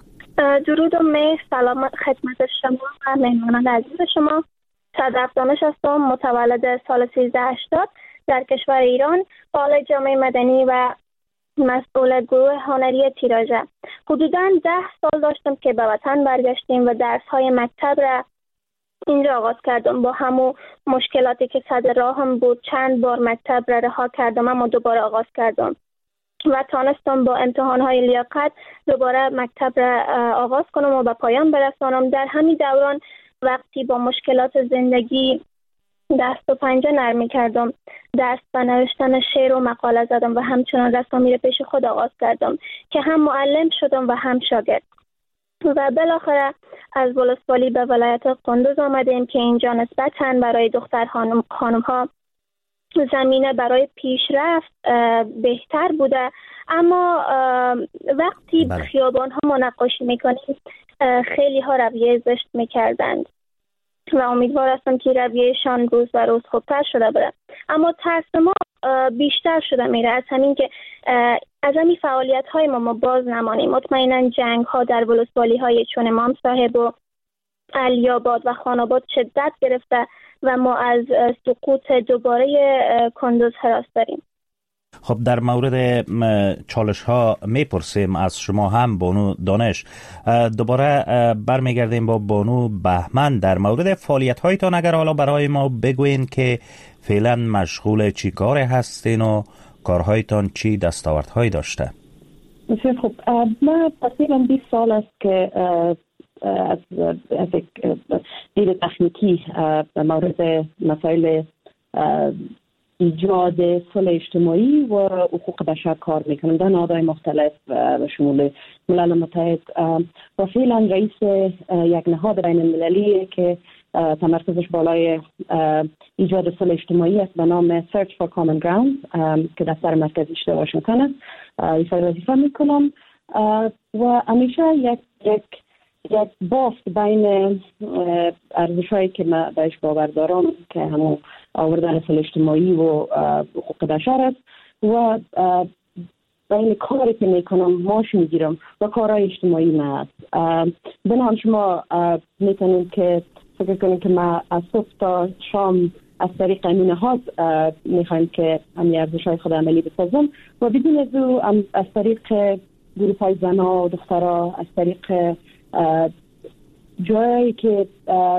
درود و مهر، سلام خدمت شما و مهمانان عزیز شما. صدف دانش هستم، متولد سال سیزده هشتاد در کشور ایران، فعال جامعه مدنی و مسئول گروه هنری تیراژه. حدوداً ده سال داشتم که به وطن برگشتیم و درس‌های مکتب را اینجا آغاز کردم. با همون مشکلاتی که صد راهم بود چند بار مکتب را رها کردم اما دوباره آغاز کردم و تانستم با امتحان‌های لیاقت دوباره مکتب را آغاز کنم و به پایان برسانم. در همین دوران وقتی با مشکلات زندگی دست و پنجه نرمی کردم، درس و نوشتن شعر و مقاله زدم و همچنان رسامی را پیش خود آغاز کردم که هم معلم شدم و هم شاگرد. و بالاخره از ولسوالی به ولایت کندوز آمدیم که اینجا نسبتاً برای دختر خانم خانم ها زمینه برای پیشرفت بهتر بوده، اما وقتی بله. خیابان ها ما نقاشی میکنیم خیلی ها رویه زشت میکردند و امیدوار هستم که رویهشان روز به روز خوبتر شده بره. اما ترس ما بیشتر شده میره از همین که از همین فعالیت های ما ما باز نمانیم. مطمئنا جنگ ها در ولسوالی های چون امام صاحب و علی‌آباد و خان‌آباد شدت گرفته و ما از سقوط دوباره کندوز هراس داریم. خب در مورد چالش ها میپرسیم از شما هم بانو دانش. دوباره برمیگردیم با بانو بهمن در مورد فعالیت هایتان. اگر حالا برای ما بگوین که فعلا مشغول چی کار هستین و کارهایتان چی دستاوردهایی داشته؟ بسیار خوب. من تقریبا بیست سال است که از از دید تکنیکی در مورد مسائل ایجاد صلح اجتماعی و حقوق بشر کار میکنم در نهادهای مختلف و شمول ملل متحد و فعلا رئیس یک نهاد بین المللی که تمرکزش بالای ایجاد صلح اجتماعی است به نام Search for Common Ground که دفتر مرکزی اشتباه واشنگتن است. این وظیفه میکنم و همیشه یک یک یک بافت بین ارزش‌هایی که من بهش باور دارم که همون آوردن صلح اجتماعی و حقوق بشر است و بین کاری که میکنم ماش میگیرم و کارهای اجتماعی من است. بنابراین شما میتونید که فکر کنید که من از صبح تا شام از طریق این نهاد میخوایم که همین ارزش‌های خود عملی بسازم و بدون از او از طریق گروه‌های زن‌ها و دخترها از طریق جایی که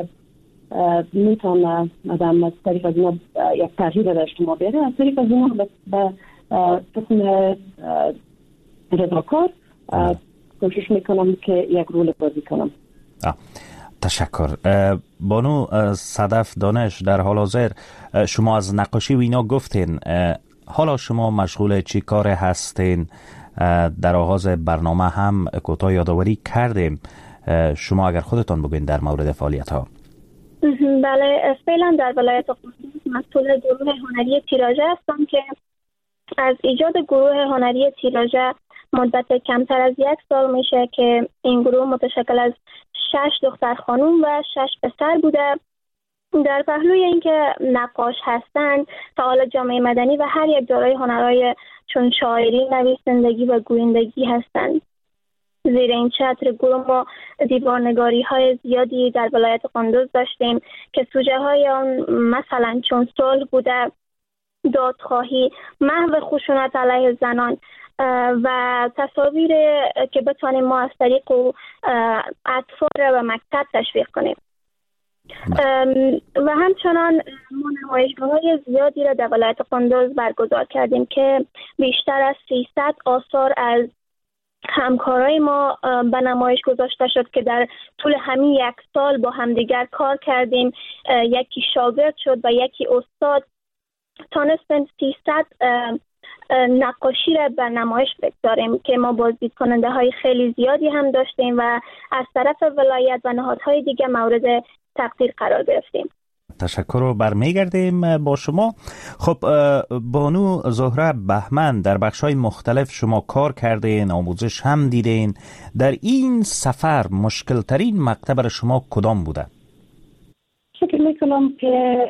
میتونه مدام از طریق از اینا یک تغییر در اجتماع بیاره از طریق از اینا به قسم رضاکار کوشش میکنم که یک رول بازی کنم. تشکر. بانو صدف دانش در حال حاضر شما از نقاشی و اینا گفتین، حالا شما مشغول چی کار هستین؟ در آغاز برنامه هم کوتاه یادآوری کردیم، شما اگر خودتان بگوین در مورد فعالیت ها. بله، فعلا در ولایت کندوز مسئول گروه هنری تیراژه هستم که از ایجاد گروه هنری تیراژه مدت کمتر از یک سال میشه که این گروه متشکل از شش دختر خانوم و شش پسر بوده. در پهلوی اینکه نقاش هستند، فعال جامعه مدنی و هر یک دارای هنرهای چون شاعری، نویسندگی و گویندگی هستند. زیر این چتر گروه ما دیوارنگاری های زیادی در ولایت کندوز داشتیم که سوژه های آن مثلا چون صلح بوده، دادخواهی، محو خشونت علیه زنان و تصاویر که بتوانیم ما از طریق اطفال و مکتب تشویق کنیم. و همچنان ما نمایشگاه‌های زیادی را در ولایت کندوز برگزار کردیم که بیشتر از سیصد آثار از همکارای ما به نمایش گذاشته شد که در طول همین یک سال با همدیگر کار کردیم. یکی شاگرد شد و یکی استاد تانستیم سیصد نقاشی را به نمایش بگذاریم که ما بازدید کننده های خیلی زیادی هم داشتیم و از طرف ولایت و نهادهای دیگه مورد تقدیر قرار گرفتیم. تشکر رو برمیگردیم با شما. خب بانو زهره بهمن، در بخش‌های مختلف شما کار کردین، آموزش هم دیدین. در این سفر مشکل ترین مقطع برای شما کدام بوده؟ فکر میکنم که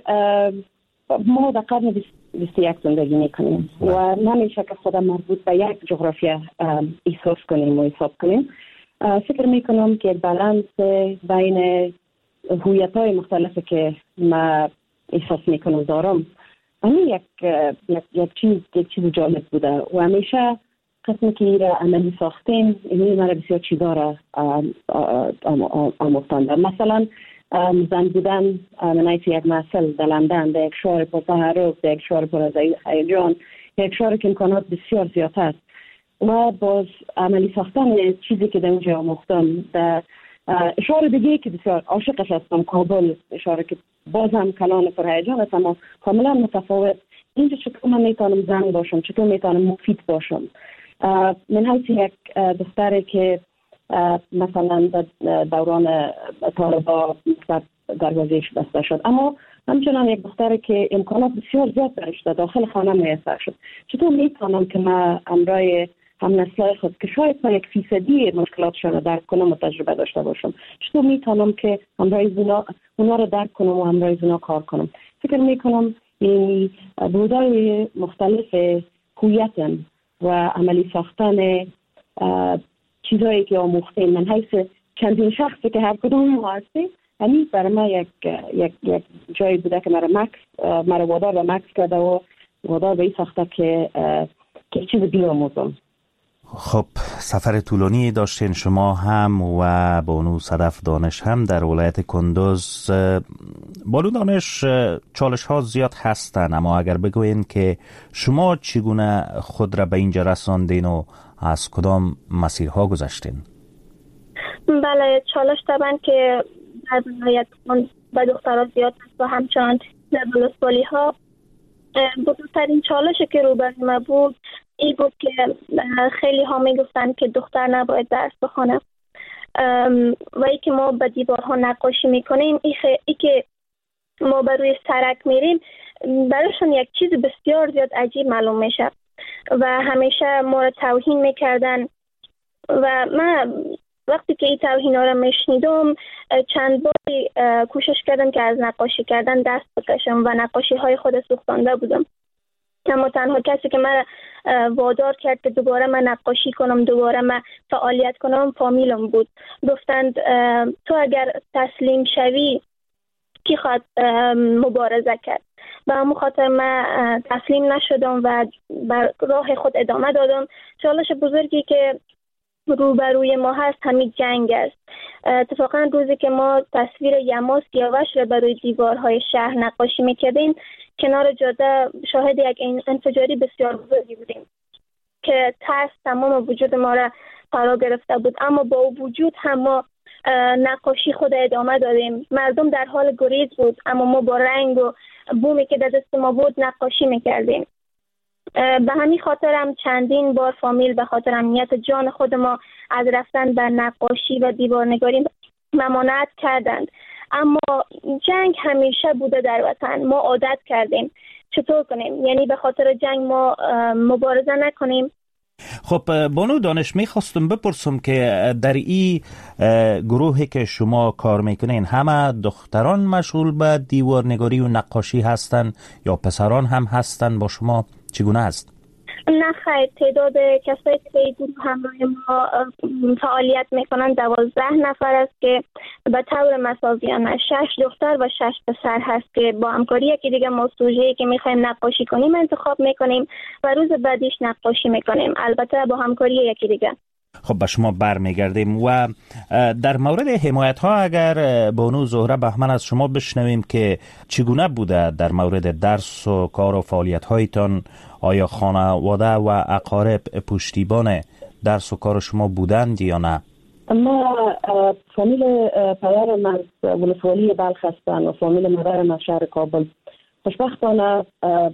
ما در قرن بیست و یک زندگی میکنیم و نمیشه که خودم مربوط به یک جغرافیا احساس کنیم و حساب کنیم. فکر میکنم که بالانس بین هویت‌های مختلفی که ما احساس میکنم دارم همین یک یک یک چیز یک چیز جالب بوده و همیشه قسمی که را عملی ساختیم این مرا بسیار چیزا را آموختند. مثلا زن بودن من یک محصل در لندن، در یک شهر پر تحرک، در یک شهر پر از هیجان، یک شهر که امکانات بسیار زیاد است و باز عملی ساختن چیزی که در اونجا آموختم. در شهر دیگه که بسیار عاشقش هستم، کابل، شهر که باز هم کلان پر هیجان است اما کاملا متفاوت. اینجا چطور من میتونم زن باشم، چطور میتونم مفید باشم. من حیث یک دختری که مثلا دوران طالبا دروازهش بسته شد اما همچنان یک دختری که امکانات بسیار زیاد برش داخل خانه میسر شد، چطور میتونم که من امرای هم نسلای خود که شاید تا یک فیصدی مشکلاتشان رو درک کنم و تجربه داشته باشم، چطور میتونم که همراه زنا اونا رو درک کنم و همراه زنا کار کنم. فکر میکنم این بودای مختلف هویتم و عملی ساختن چیزایی که آموختیم من حیث چندین شخصی که هر کدوم ما هستیم همین برای من یک یک یک جایی بوده که مرا مکس مرا وادار به مکس کرده و وادار به این ساخته که که چیز بیاموزم. خب سفر طولانی داشتین شما هم و بانو صدف دانش هم در ولایت کندوز. بانو دانش، چالش ها زیاد هستن اما اگر بگوین که شما چگونه خود را به اینجا رساندین و از کدام مسیرها گذشتین؟ بله، چالش طبعا که در ولایت با دخترها زیاد هست و همچنان در ولسوالی ها. بزرگترین چالشی که روبروی ما بود این بود که خیلی ها می گفتن که دختر نباید درس بخونه و ای که ما به دیوارها نقاشی میکنیم، ای, ای که ما بر روی سرک میریم برایشون یک چیز بسیار زیاد عجیب معلوم میشه و همیشه ما رو توهین میکردن و من وقتی که این توهین ها رو میشنیدم چند باری کوشش کردم که از نقاشی کردن دست بکشم و نقاشی های خود سوختانده بودم، اما تنها کسی که من وادار کرد که دوباره من نقاشی کنم، دوباره من فعالیت کنم فامیلم بود. گفتند تو اگر تسلیم شوی کی خواهد مبارزه کرد؟ به همون خاطر من تسلیم نشدم و بر راه خود ادامه دادم. چالش بزرگی که روبروی ما هست همین جنگ است. اتفاقا روزی که ما تصویر یماس سیاوش را بروی دیوارهای شهر نقاشی میکردیم کنار جاده شاهد یک انفجاری بسیار بزرگی بودیم که ترس تمام وجود ما را فرا گرفته بود، اما با وجود هم ما نقاشی خود ادامه دادیم. مردم در حال گریز بود اما ما با رنگ و بومی که در دست ما بود نقاشی میکردیم. به همین خاطر هم چندین بار فامیل به خاطر امنیت جان خود ما از رفتن به نقاشی و دیوارنگاری ممانعت کردند، اما جنگ همیشه بوده در وطن. ما عادت کردیم، چطور کنیم؟ یعنی به خاطر جنگ ما مبارزه نکنیم؟ خب بانو دانش، میخواستم بپرسم که در این گروهی که شما کار میکنین همه دختران مشغول به دیوارنگاری و نقاشی هستن یا پسران هم هستن؟ با شما چگونه است؟ نه خیر، تعداد کسایی که به گروه همراه ما فعالیت میکنن دوازده نفر است که به طور مساویانه شش دختر و شش پسر هست که با همکاری یکی دیگه ما سوژه‌ای که میخوایم نقاشی کنیم انتخاب میکنیم و روز بعدیش نقاشی میکنیم، البته با همکاری یکی دیگه. خب به شما برمیگردیم و در مورد حمایت ها اگر بانو زهره بهمن از شما بشنویم که چگونه بوده در مورد درس و کار و فعالیت هایتان؟ آیا خانواده و اقارب پشتیبان درس و کار شما بودند یا نه؟ ما فامیل پدرم از ولسوالی بلخ هستند و فامیل مادرم از شهر کابل. خوشبختانه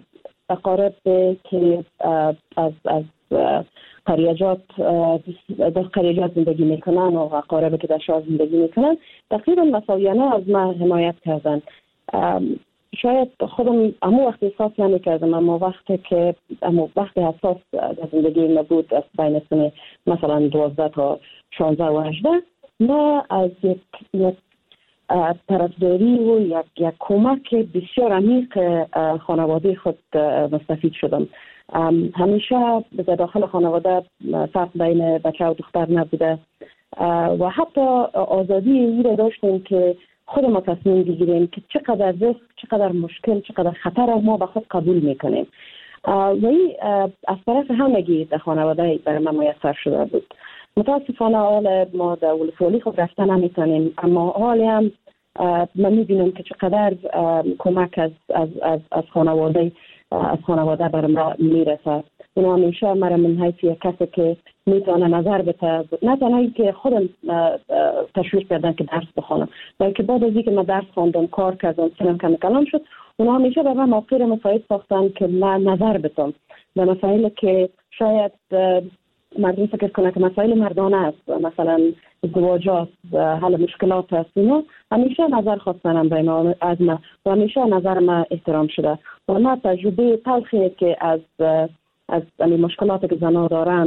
اقارب که از از قریجات در قریجات زندگی میکنن و اقارب که در شهر زندگی میکنن تقریبا مساویانه از ما حمایت کردن. شاید خودم امو وقتی احساس نمیکردم، اما وقتی که امو وقتی حساس در زندگی نبود از بین سن مثلا دوازده تا شانزده و هجده، ما از یک یک طرفداری و یک یک کمک بسیار عمیق خانواده خود مستفید شدم. همیشه در داخل خانواده فرق بین بچه و دختر نبوده و حتی آزادی این را داشتیم که خود ما تصمیم بگیریم که چقدر ریسک، چقدر مشکل، چقدر خطر ما به خود قبول میکنیم و این از طرف همگی در خانواده برای ما میسر شده بود. متاسفانه حال ما در ولسوالی خود رفتن نمیتونیم، اما حالی هم من میبینم که چقدر کمک از از از از خانواده از خانواده برای ما میرسه. اونا همیشه مرا من حیث یک کسی که میتونه نظر بده، نه تنها که خودم تشویق کردن که درس بخونم، بلکه بعد از اینکه من درس خواندم، کار کردم، سنم کم کلام شد، اونا همیشه به من موقع مساعد ساختن که من نظر بدم به مسائلی که شاید مردم فکر کنه که مسائل مردانه است، مثلا ازدواجات، حل مشکلات است، اینا همیشه نظر خواستنم به ما از ما و همیشه نظر ما احترام شده و ما تجربه تلخی که از از این مشکلاتی که زنها دارن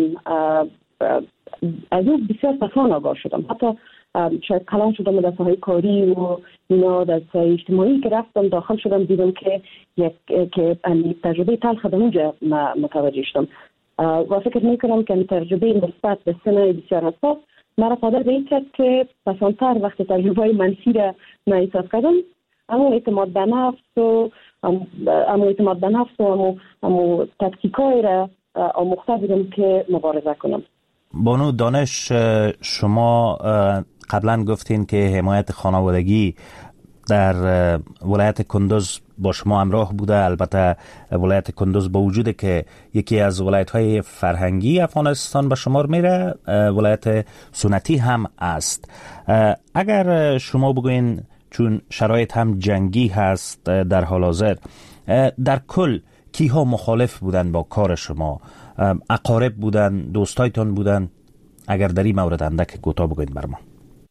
از اون بسیار تفان آگاه شدم. حتی شاید کلام شدم در ساحه کاری و اینا، در ساحه اجتماعی که رفتم داخل شدم دیدم که یک که تجربه تلخ در اونجا متوجه شدم و فکر میکنم که تجربه نسبت به سن بسیار حساس مرا قادر به این کرد که پسانتر وقتی تجربه منفی را من احساس کردم، اما اعتماد به نفس و اما اعتماد به نفس و اما, اما تکتیکای را آموخته بودم که مبارزه کنم. بانو دانش، شما قبلا گفتین که حمایت خانوادگی در ولایت کندوز با شما همراه بوده. البته ولایت کندوز با وجود که یکی از ولایت‌های فرهنگی افغانستان به شمار میره، ولایت سنتی هم است. اگر شما بگوین، چون شرایط هم جنگی هست در حال حاضر، در کل کیها مخالف بودن با کار شما؟ اقارب بودن، دوستایتان بودن؟ اگر در این مورد اندک کوتاه بگوین بر ما.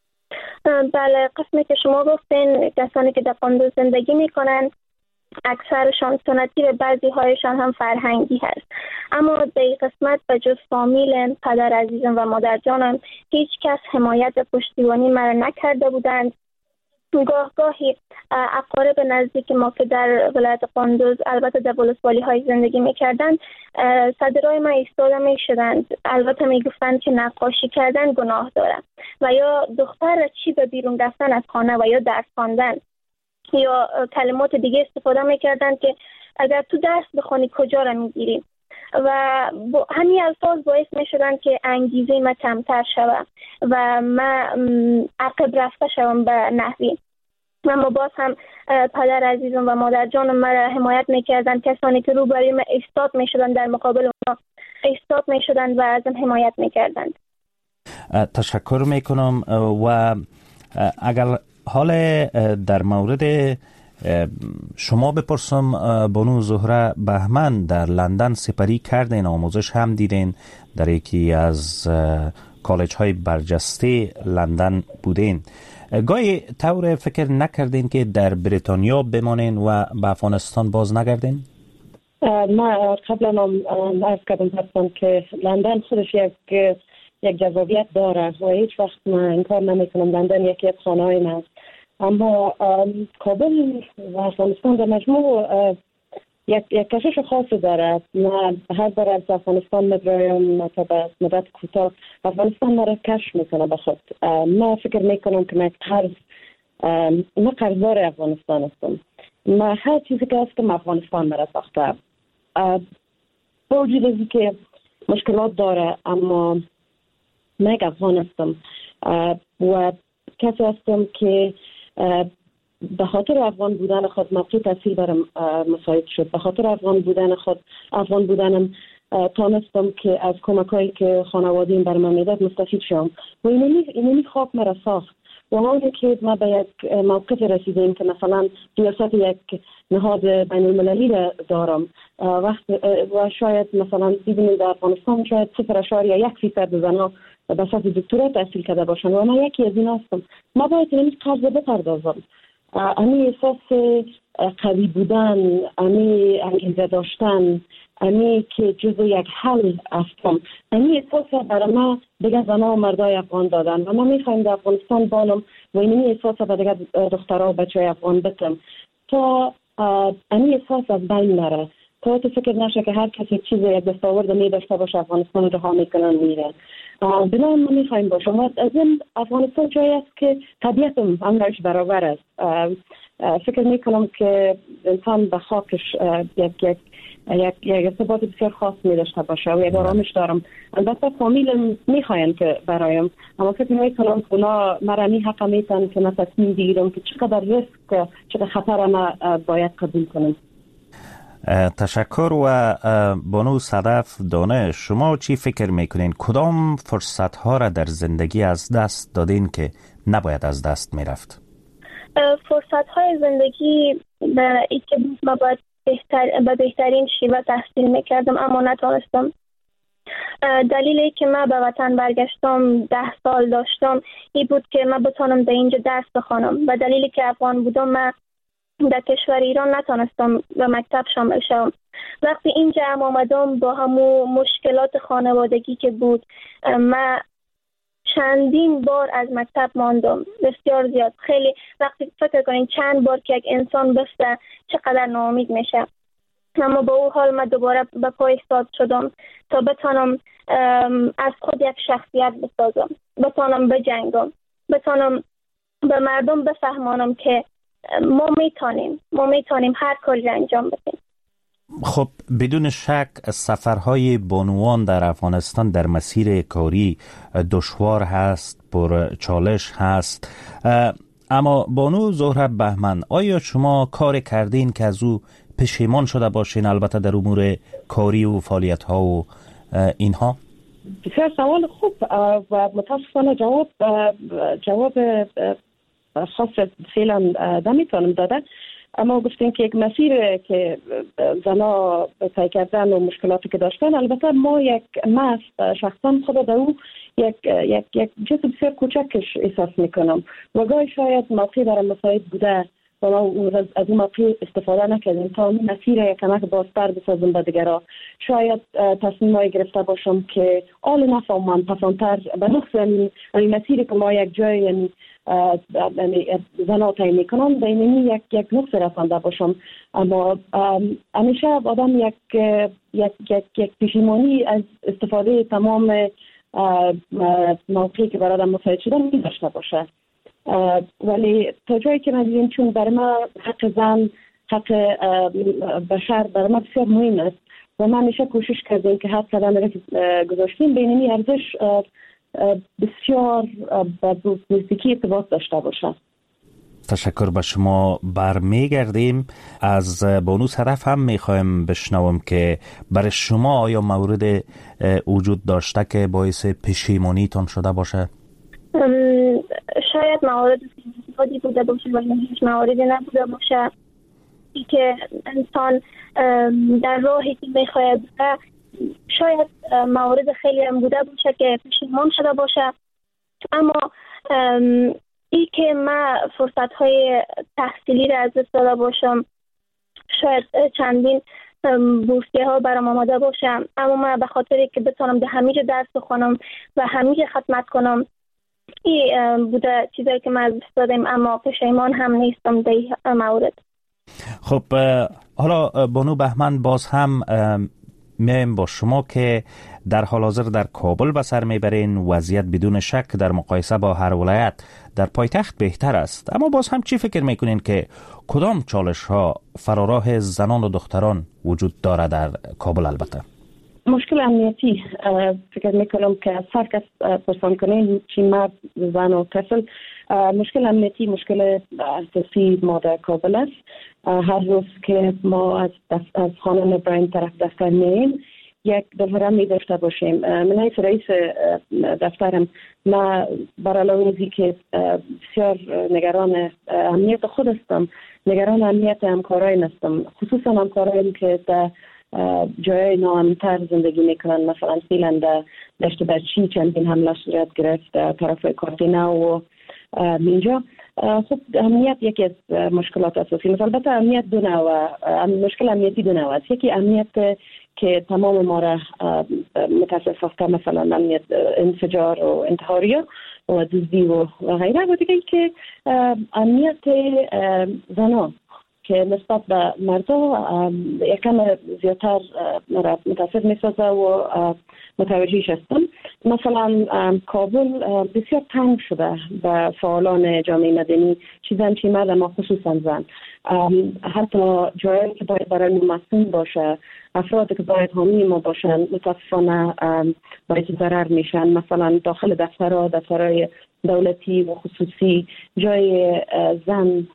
بله، قسمی که شما گفتین کسانی که در کندوز زندگی میکنن اکثرشان سنتی و بعضی هایشان هم فرهنگی هست، اما در این قسمت به جز فامیل، پدر عزیزم و مادر جانم هیچ کس حمایت و پشتیبانی مرا نکرده بودند. گاه گاهی اقارب نزدیک ما که در ولایت کندوز البته در ولسوالی های زندگی میکردند صدرای ما ایستاده میشدند، البته میگفتند که نقاشی کردن گناه داره و یا دختر چی به بیرون رفتن از خانه و یا درس خواندن یا کلمات دیگه استفاده میکردند که اگر تو درس بخونی کجا را میگیری و همین الفاظ باعث میشدن که انگیزه ما کمتر شود و من عقب رفته شوم به نحوی. اما باز هم پدر عزیزم و مادر جانم مرا حمایت میکردن، کسانی که روبروی من ایستاد میشدن در مقابل اونها ایستاد میشدن و ازم حمایت میکردند. تشکر میکنم. و اگر حال در مورد شما بپرسم، بانو زهره بهمن در لندن سپری کردین، آموزش هم دیدین، در یکی از کالج های برجسته لندن بودین. گاهی طور فکر نکردین که در بریتانیا بمانین و به افغانستان باز نگردین؟ ما قبلا هم عرض کردم هستم که لندن خودش یک یک جذابیت داره و هیچ وقت من انکار نمیکنم لندن یکی از خانه های من، اما کابل و افغانستان در مجموع یک یک کشش خاصی داره. من هر بار از افغانستان میبرایم تا به مدت کوتاه افغانستان مرا کشف میکنه به خود. من فکر میکنم که من قرض من قرضدار افغانستان هستم. من هر چیزی که هستم افغانستان مرا ساخته. با وجود از اینکه مشکلات داره، اما من یک افغان هستم و کسی هستم که به خاطر افغان بودن خود موقع تحصیل برم مساعد شد. به خاطر افغان بودن خود افغان بودنم تانستم که از کمکایی که خانواده‌ام برام میداد مستفید شم و اینمی اینمی خواب مرا ساخت و همون که ما به یک موقف رسیدیم که مثلا سیاست یک نهاد بین المللی دارم وقت و شاید مثلا ببینید در افغانستان شاید صفر اشاریه یک فیصد زنها به سطح دکترا تحصیل کرده باشن و من یکی از این هستم. ما باید این قرض بپردازم. امی احساس قوی بودن، امی انگیزه داشتن، امی که جزو یک حل هستم، امی احساس برای ما دیگه زنها و مردای افغان دادن و ما میخوایم در افغانستان بانم و اینمی احساس به دیگه دخترها و بچه های افغان بتم تا امی احساس از بین نره، تا تو فکر نشه که هر کسی چیز یک دستاورد می داشته باشه افغانستان رو ها میکنن میره. بنابراین ما میخوایم باشم از این افغانستان جایی است که طبیعتم همراش برابر است. فکر میکنم که انسان به خاکش یک یک یک یک ارتباط بسیار خاص می داشته باشه و یک آرامش دارم. البته فامیلم میخواین که برایم، اما فکر میکنم که اونا مرا می حق میتن که من تصمیم بگیرم که چقدر ریسک چقدر خطر ما باید قبول کنم. تشکر. و بانو صدف دانه، شما چی فکر میکنین؟ کدام فرصت ها را در زندگی از دست دادین که نباید از دست میرفت؟ فرصت های زندگی به این که ما باید بهتر به بهترین شیوه تحصیل میکردم اما نتونستم. دلیلی که من به وطن برگشتم ده سال داشتم این بود که من بتونم در اینجا درس بخوانم و دلیلی که افغان بودم من در کشور ایران نتونستم به مکتب شامل شوم. وقتی اینجا هم آمدم با همون مشکلات خانوادگی که بود من چندین بار از مکتب ماندم، بسیار زیاد. خیلی وقتی فکر کنین چند بار که یک انسان بسته چقدر ناامید میشه، اما با او حال من دوباره به پای ایستاد شدم تا بتانم از خود یک شخصیت بسازم، بتانم بجنگم، بتانم به مردم بفهمانم که ما میتونیم ما میتونیم هر کاری را انجام بدیم. خب بدون شک سفرهای بانوان در افغانستان در مسیر کاری دشوار هست، پر چالش هست، اما بانو زهره بهمن آیا شما کار کردین که از او پشیمان شده باشین، البته در امور کاری و فعالیت ها و اینها؟ بسیار سوال خوب و متاسفانه جواب جواب خاص فعلا نمیتونم داده، اما گفتیم که یک مسیر که زنا طی کردن و مشکلاتی که داشتن، البته ما یک ما شخصا خود در او یک یک یک جزء بسیار کوچکش احساس میکنم و گاهی شاید موقعی برای مساعد بوده و ما از اون موقع استفاده نکردیم تا این مسیر یک کمک بازتر بسازم به دیگرها. شاید تصمیمایی گرفته باشم که آل نفهمم پسندتر به نقص این مسیری که ما یک جای یعنی زنا تعیین میکنم به این یک یک نقطه رسانده باشم، اما همیشه آدم یک یک یک یک پشیمانی از استفاده تمام موقعی که برای آدم مساعد شدن می‌داشته باشه. ولی تا جایی که من دیدم چون برای ما حق زن، حق بشر برای ما بسیار مهم است و ما همیشه کوشش کردیم که هر قدم را گذاشتیم بین این ارزش بسیار با نزدیکی ارتباط داشته باشه. تشکر به شما. برمیگردیم از بانو صدف هم میخوایم بشنوم که برای شما آیا مورد وجود داشته که باعث پشیمانیتان شده باشه؟ شاید موارد زیادی بوده باشه ولی هیچ مواردی نبوده باشه که انسان در راهی که میخواید شاید موارد خیلی هم بوده باشه که پشیمان شده باشه، اما ای که من فرصت های تحصیلی را از دست داده باشم، شاید چندین بورسیه ها برام آماده باشم، اما من به خاطری که بتونم در همیشه درس بخونم و همیشه خدمت کنم این بوده چیزایی که من از دست دادم، اما پشیمان هم نیستم در این مورد. خب حالا بانو بهمن باز هم میایم با شما که در حال حاضر در کابل به سر میبرین. وضعیت بدون شک در مقایسه با هر ولایت در پایتخت بهتر است، اما باز هم چی فکر میکنین که کدام چالش ها فراراه زنان و دختران وجود داره در کابل؟ البته مشکل امنیتی فکر میکنم که هر کس پرسان کنه چی مرد زن و طفل، مشکل امنیتی مشکل اساسی ما در کابل است. هر روز که ما از از خانه نبرین طرف دفتر میریم یک دلهرمی داشته باشیم. من حیث رئیس دفترم ما برای لحاظی که بسیار نگران امنیت خود هستم، نگران امنیت همکارای هستم، خصوصا همکارایی که در جای ناامن‌تر زندگی میکنن. مثلا فعلا در دشت برچی چندین حمله صورت گرفت در طرف کارتینا و اینجا. خب امنیت یکی از مشکلات اساسی است. البته امنیت دو نوع، مشکل امنیتی دو نوع است. یکی امنیت که تمام ما را متاسفانه مثلا امنیت انفجار و انتحاری و دزدی و غیره، و دیگه که امنیت زنان که نسبت به مردا یکم زیادتر متاثر می‌سازه و متوجهش هستم. مثلا کابل بسیار تنگ شده به فعالان جامعه مدنی، چیزان چی مرد ما خصوصا زن، حتی جایی که باید برای مصون باشه، افرادی که باید حامی ما باشن متاسفانه باید ضرر میشن. مثلا داخل دفترها، دفترهای دولتی و خصوصی جای زن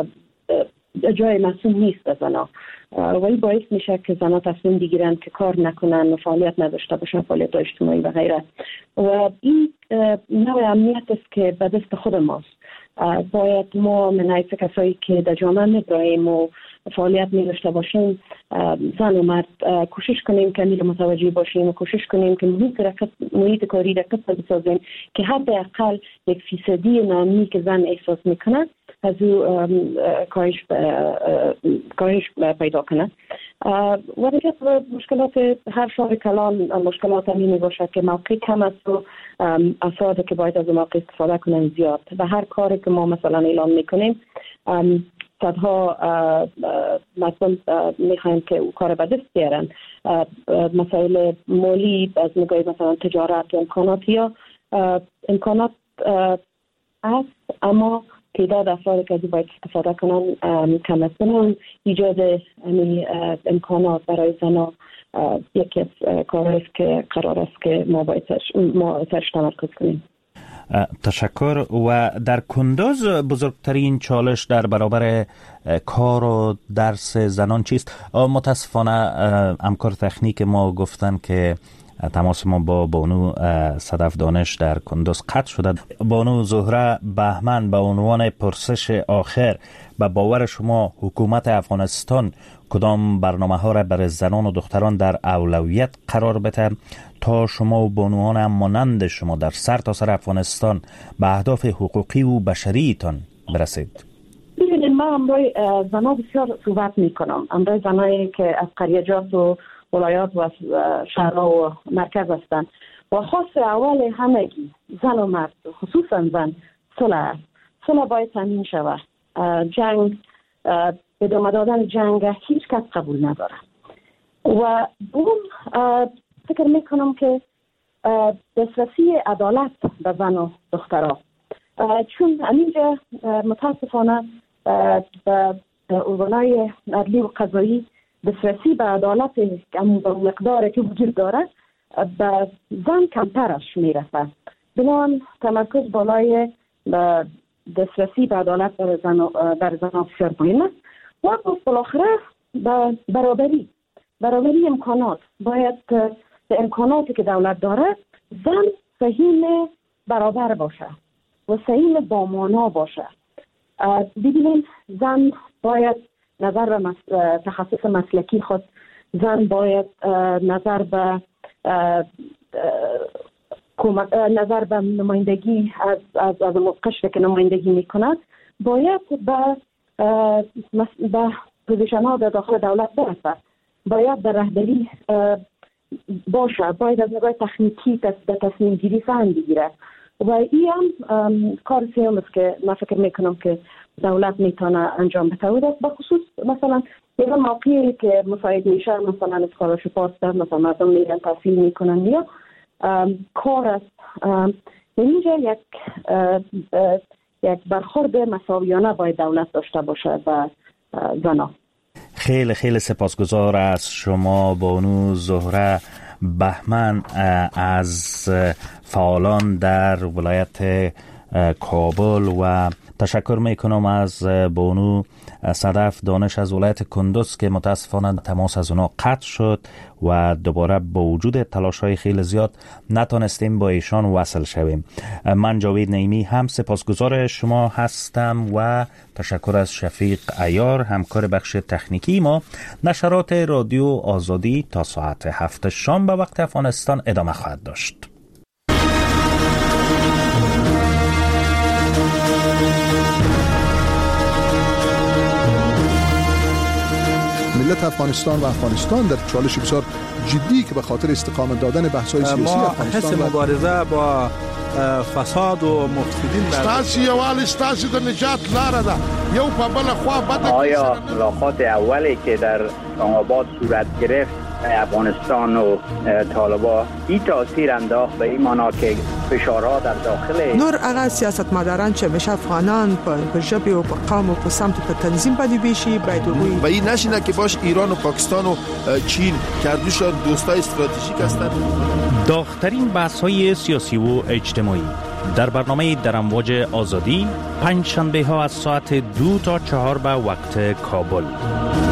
جای مسئول نیست به زنها و این باعث میشه که زنها تصمیم بگیرن که کار نکنن و فعالیت نداشته باشن، فعالیت اجتماعی و غیره. و این نوع امنیت است که به دست خود ماست. باید ما من حیث کسایی که در جامعه می‌برایم و فعالیت می‌داشته باشیم، زن و مرد کوشش کنیم که میل متوجه باشیم و کوشش کنیم که محیط رکت محیط کاری رکت بسازیم که حداقل یک فیصدی نامی که زن احساس میکنه از او کاهش کاهش پیدا کنه. و دیگه مشکلات هر شهر کلان مشکلات همین باشه که موقع کم است و افرادی که باید از موقع استفاده کنن زیاد. و هر کاری که ما مثلا اعلام میکنیم صدها مسئول میخوایم که او کار به دست بیارن. مسائل مالی از نگاه مثلا تجارت و امکانات یا امکانات است، اما تعداد افرادی که باید استفاده کنن کم است. بنابراین ایجاد امکانات برای زنها یکی از کارهایی است که قرار است که ما باید ما سرش تمرکز کنیم. تشکر. و در کندوز بزرگترین چالش در برابر کار و درس زنان چیست؟ متاسفانه همکار تکنیک ما گفتن که تماس ما با بانو صدف دانش در کندوز قطع شده. بانو زهره بهمن، به عنوان پرسش آخر، به باور شما حکومت افغانستان کدام برنامه ها را برای زنان و دختران در اولویت قرار بده تا شما و بانوان هم مانند شما در سر تا سر افغانستان به اهداف حقوقی و بشریتان برسید؟ ببینید، من امروی زنان بسیار صحبت می کنم. امروی زنایی که از قریجات و ولایات و شهرها و مرکز هستند و خاص اول همگی زن و مرد، خصوصا زن، صلح صلح باید تامین شود. جنگ، ادامه دادن جنگ هیچ کس قبول نداره و اون فکر میکنم که دسترسی عدالت به زن و دخترها، چون همینجا متاسفانه به ارگانهای عدلی و قضایی دسترسی به عدالت به مقداری که وجود داره به زن کمترش میرسه. بنابراین تمرکز بالای دسترسی به عدالت بر زن بر زن بسیار مهم است. و بالاخره برابری برابری امکانات، باید به امکاناتی که دولت داره زن سهیم برابر باشه و سهیم با مانا باشه. ببینید، زن باید نظر به مس... تخصص مسلکی خود، زن باید نظر به نظر به نمایندگی از از از قشری که نمایندگی میکنه باید به به پوزیشن ها در داخل دولت برسه، باید در رهبری باشه، باید از نگاه تکنیکی به تصمیم گیری فهم بگیره. و این هم کار سیوم است که من فکر میکنم که دولت میتونه انجام بده. و به خصوص مثلا یک موقعی که مساعد میشه، مثلا اسکالرشیپ هست، مثلا مردم میرن تحصیل میکنن یا کار است، اینجا یک یک برخورد مساویانه باید دولت داشته باشه و زنا. خیلی خیلی سپاسگزار از شما بانو زهره بهمن از فعالان در ولایت کابل و تشکر میکنم از بانو صدف دانش از ولایت کندوز که متاسفانه تماس از اونا قطع شد و دوباره با وجود تلاش‌های خیلی زیاد نتونستیم با ایشان وصل شویم. من جاوید نعیمی هم سپاسگزار شما هستم و تشکر از شفیق عیار همکار بخش تکنیکی ما. نشرات رادیو آزادی تا ساعت هفت شام به وقت افغانستان ادامه خواهد داشت. ملت افغانستان و افغانستان در چالش بسیار جدی که به خاطر استقامت دادن بحث‌های سیاسی افغانستان ما حس مبارزه با فساد و مفسدین ستاسي یوال ستاسي د نجات لاره ده یو په بل خوا بده. آیا ملاقات اولی که در اسلام آباد صورت گرفت افغانستان و طالبان این تاثیر انداخت به این معنا که فشارها در داخل نور هغه سیاستمداران چې همیشه افغانان په ژبه او په قوم او په سمت په تنظیم باندې بیشي باید وګوري و این نشینه که باش ایران و پاکستان و چین کردوش دوستای استراتژیک هستند. داغ‌ترین بحث‌های سیاسی و اجتماعی در برنامه در امواج آزادی پنج شنبه ها از ساعت دو تا چهار به وقت کابل.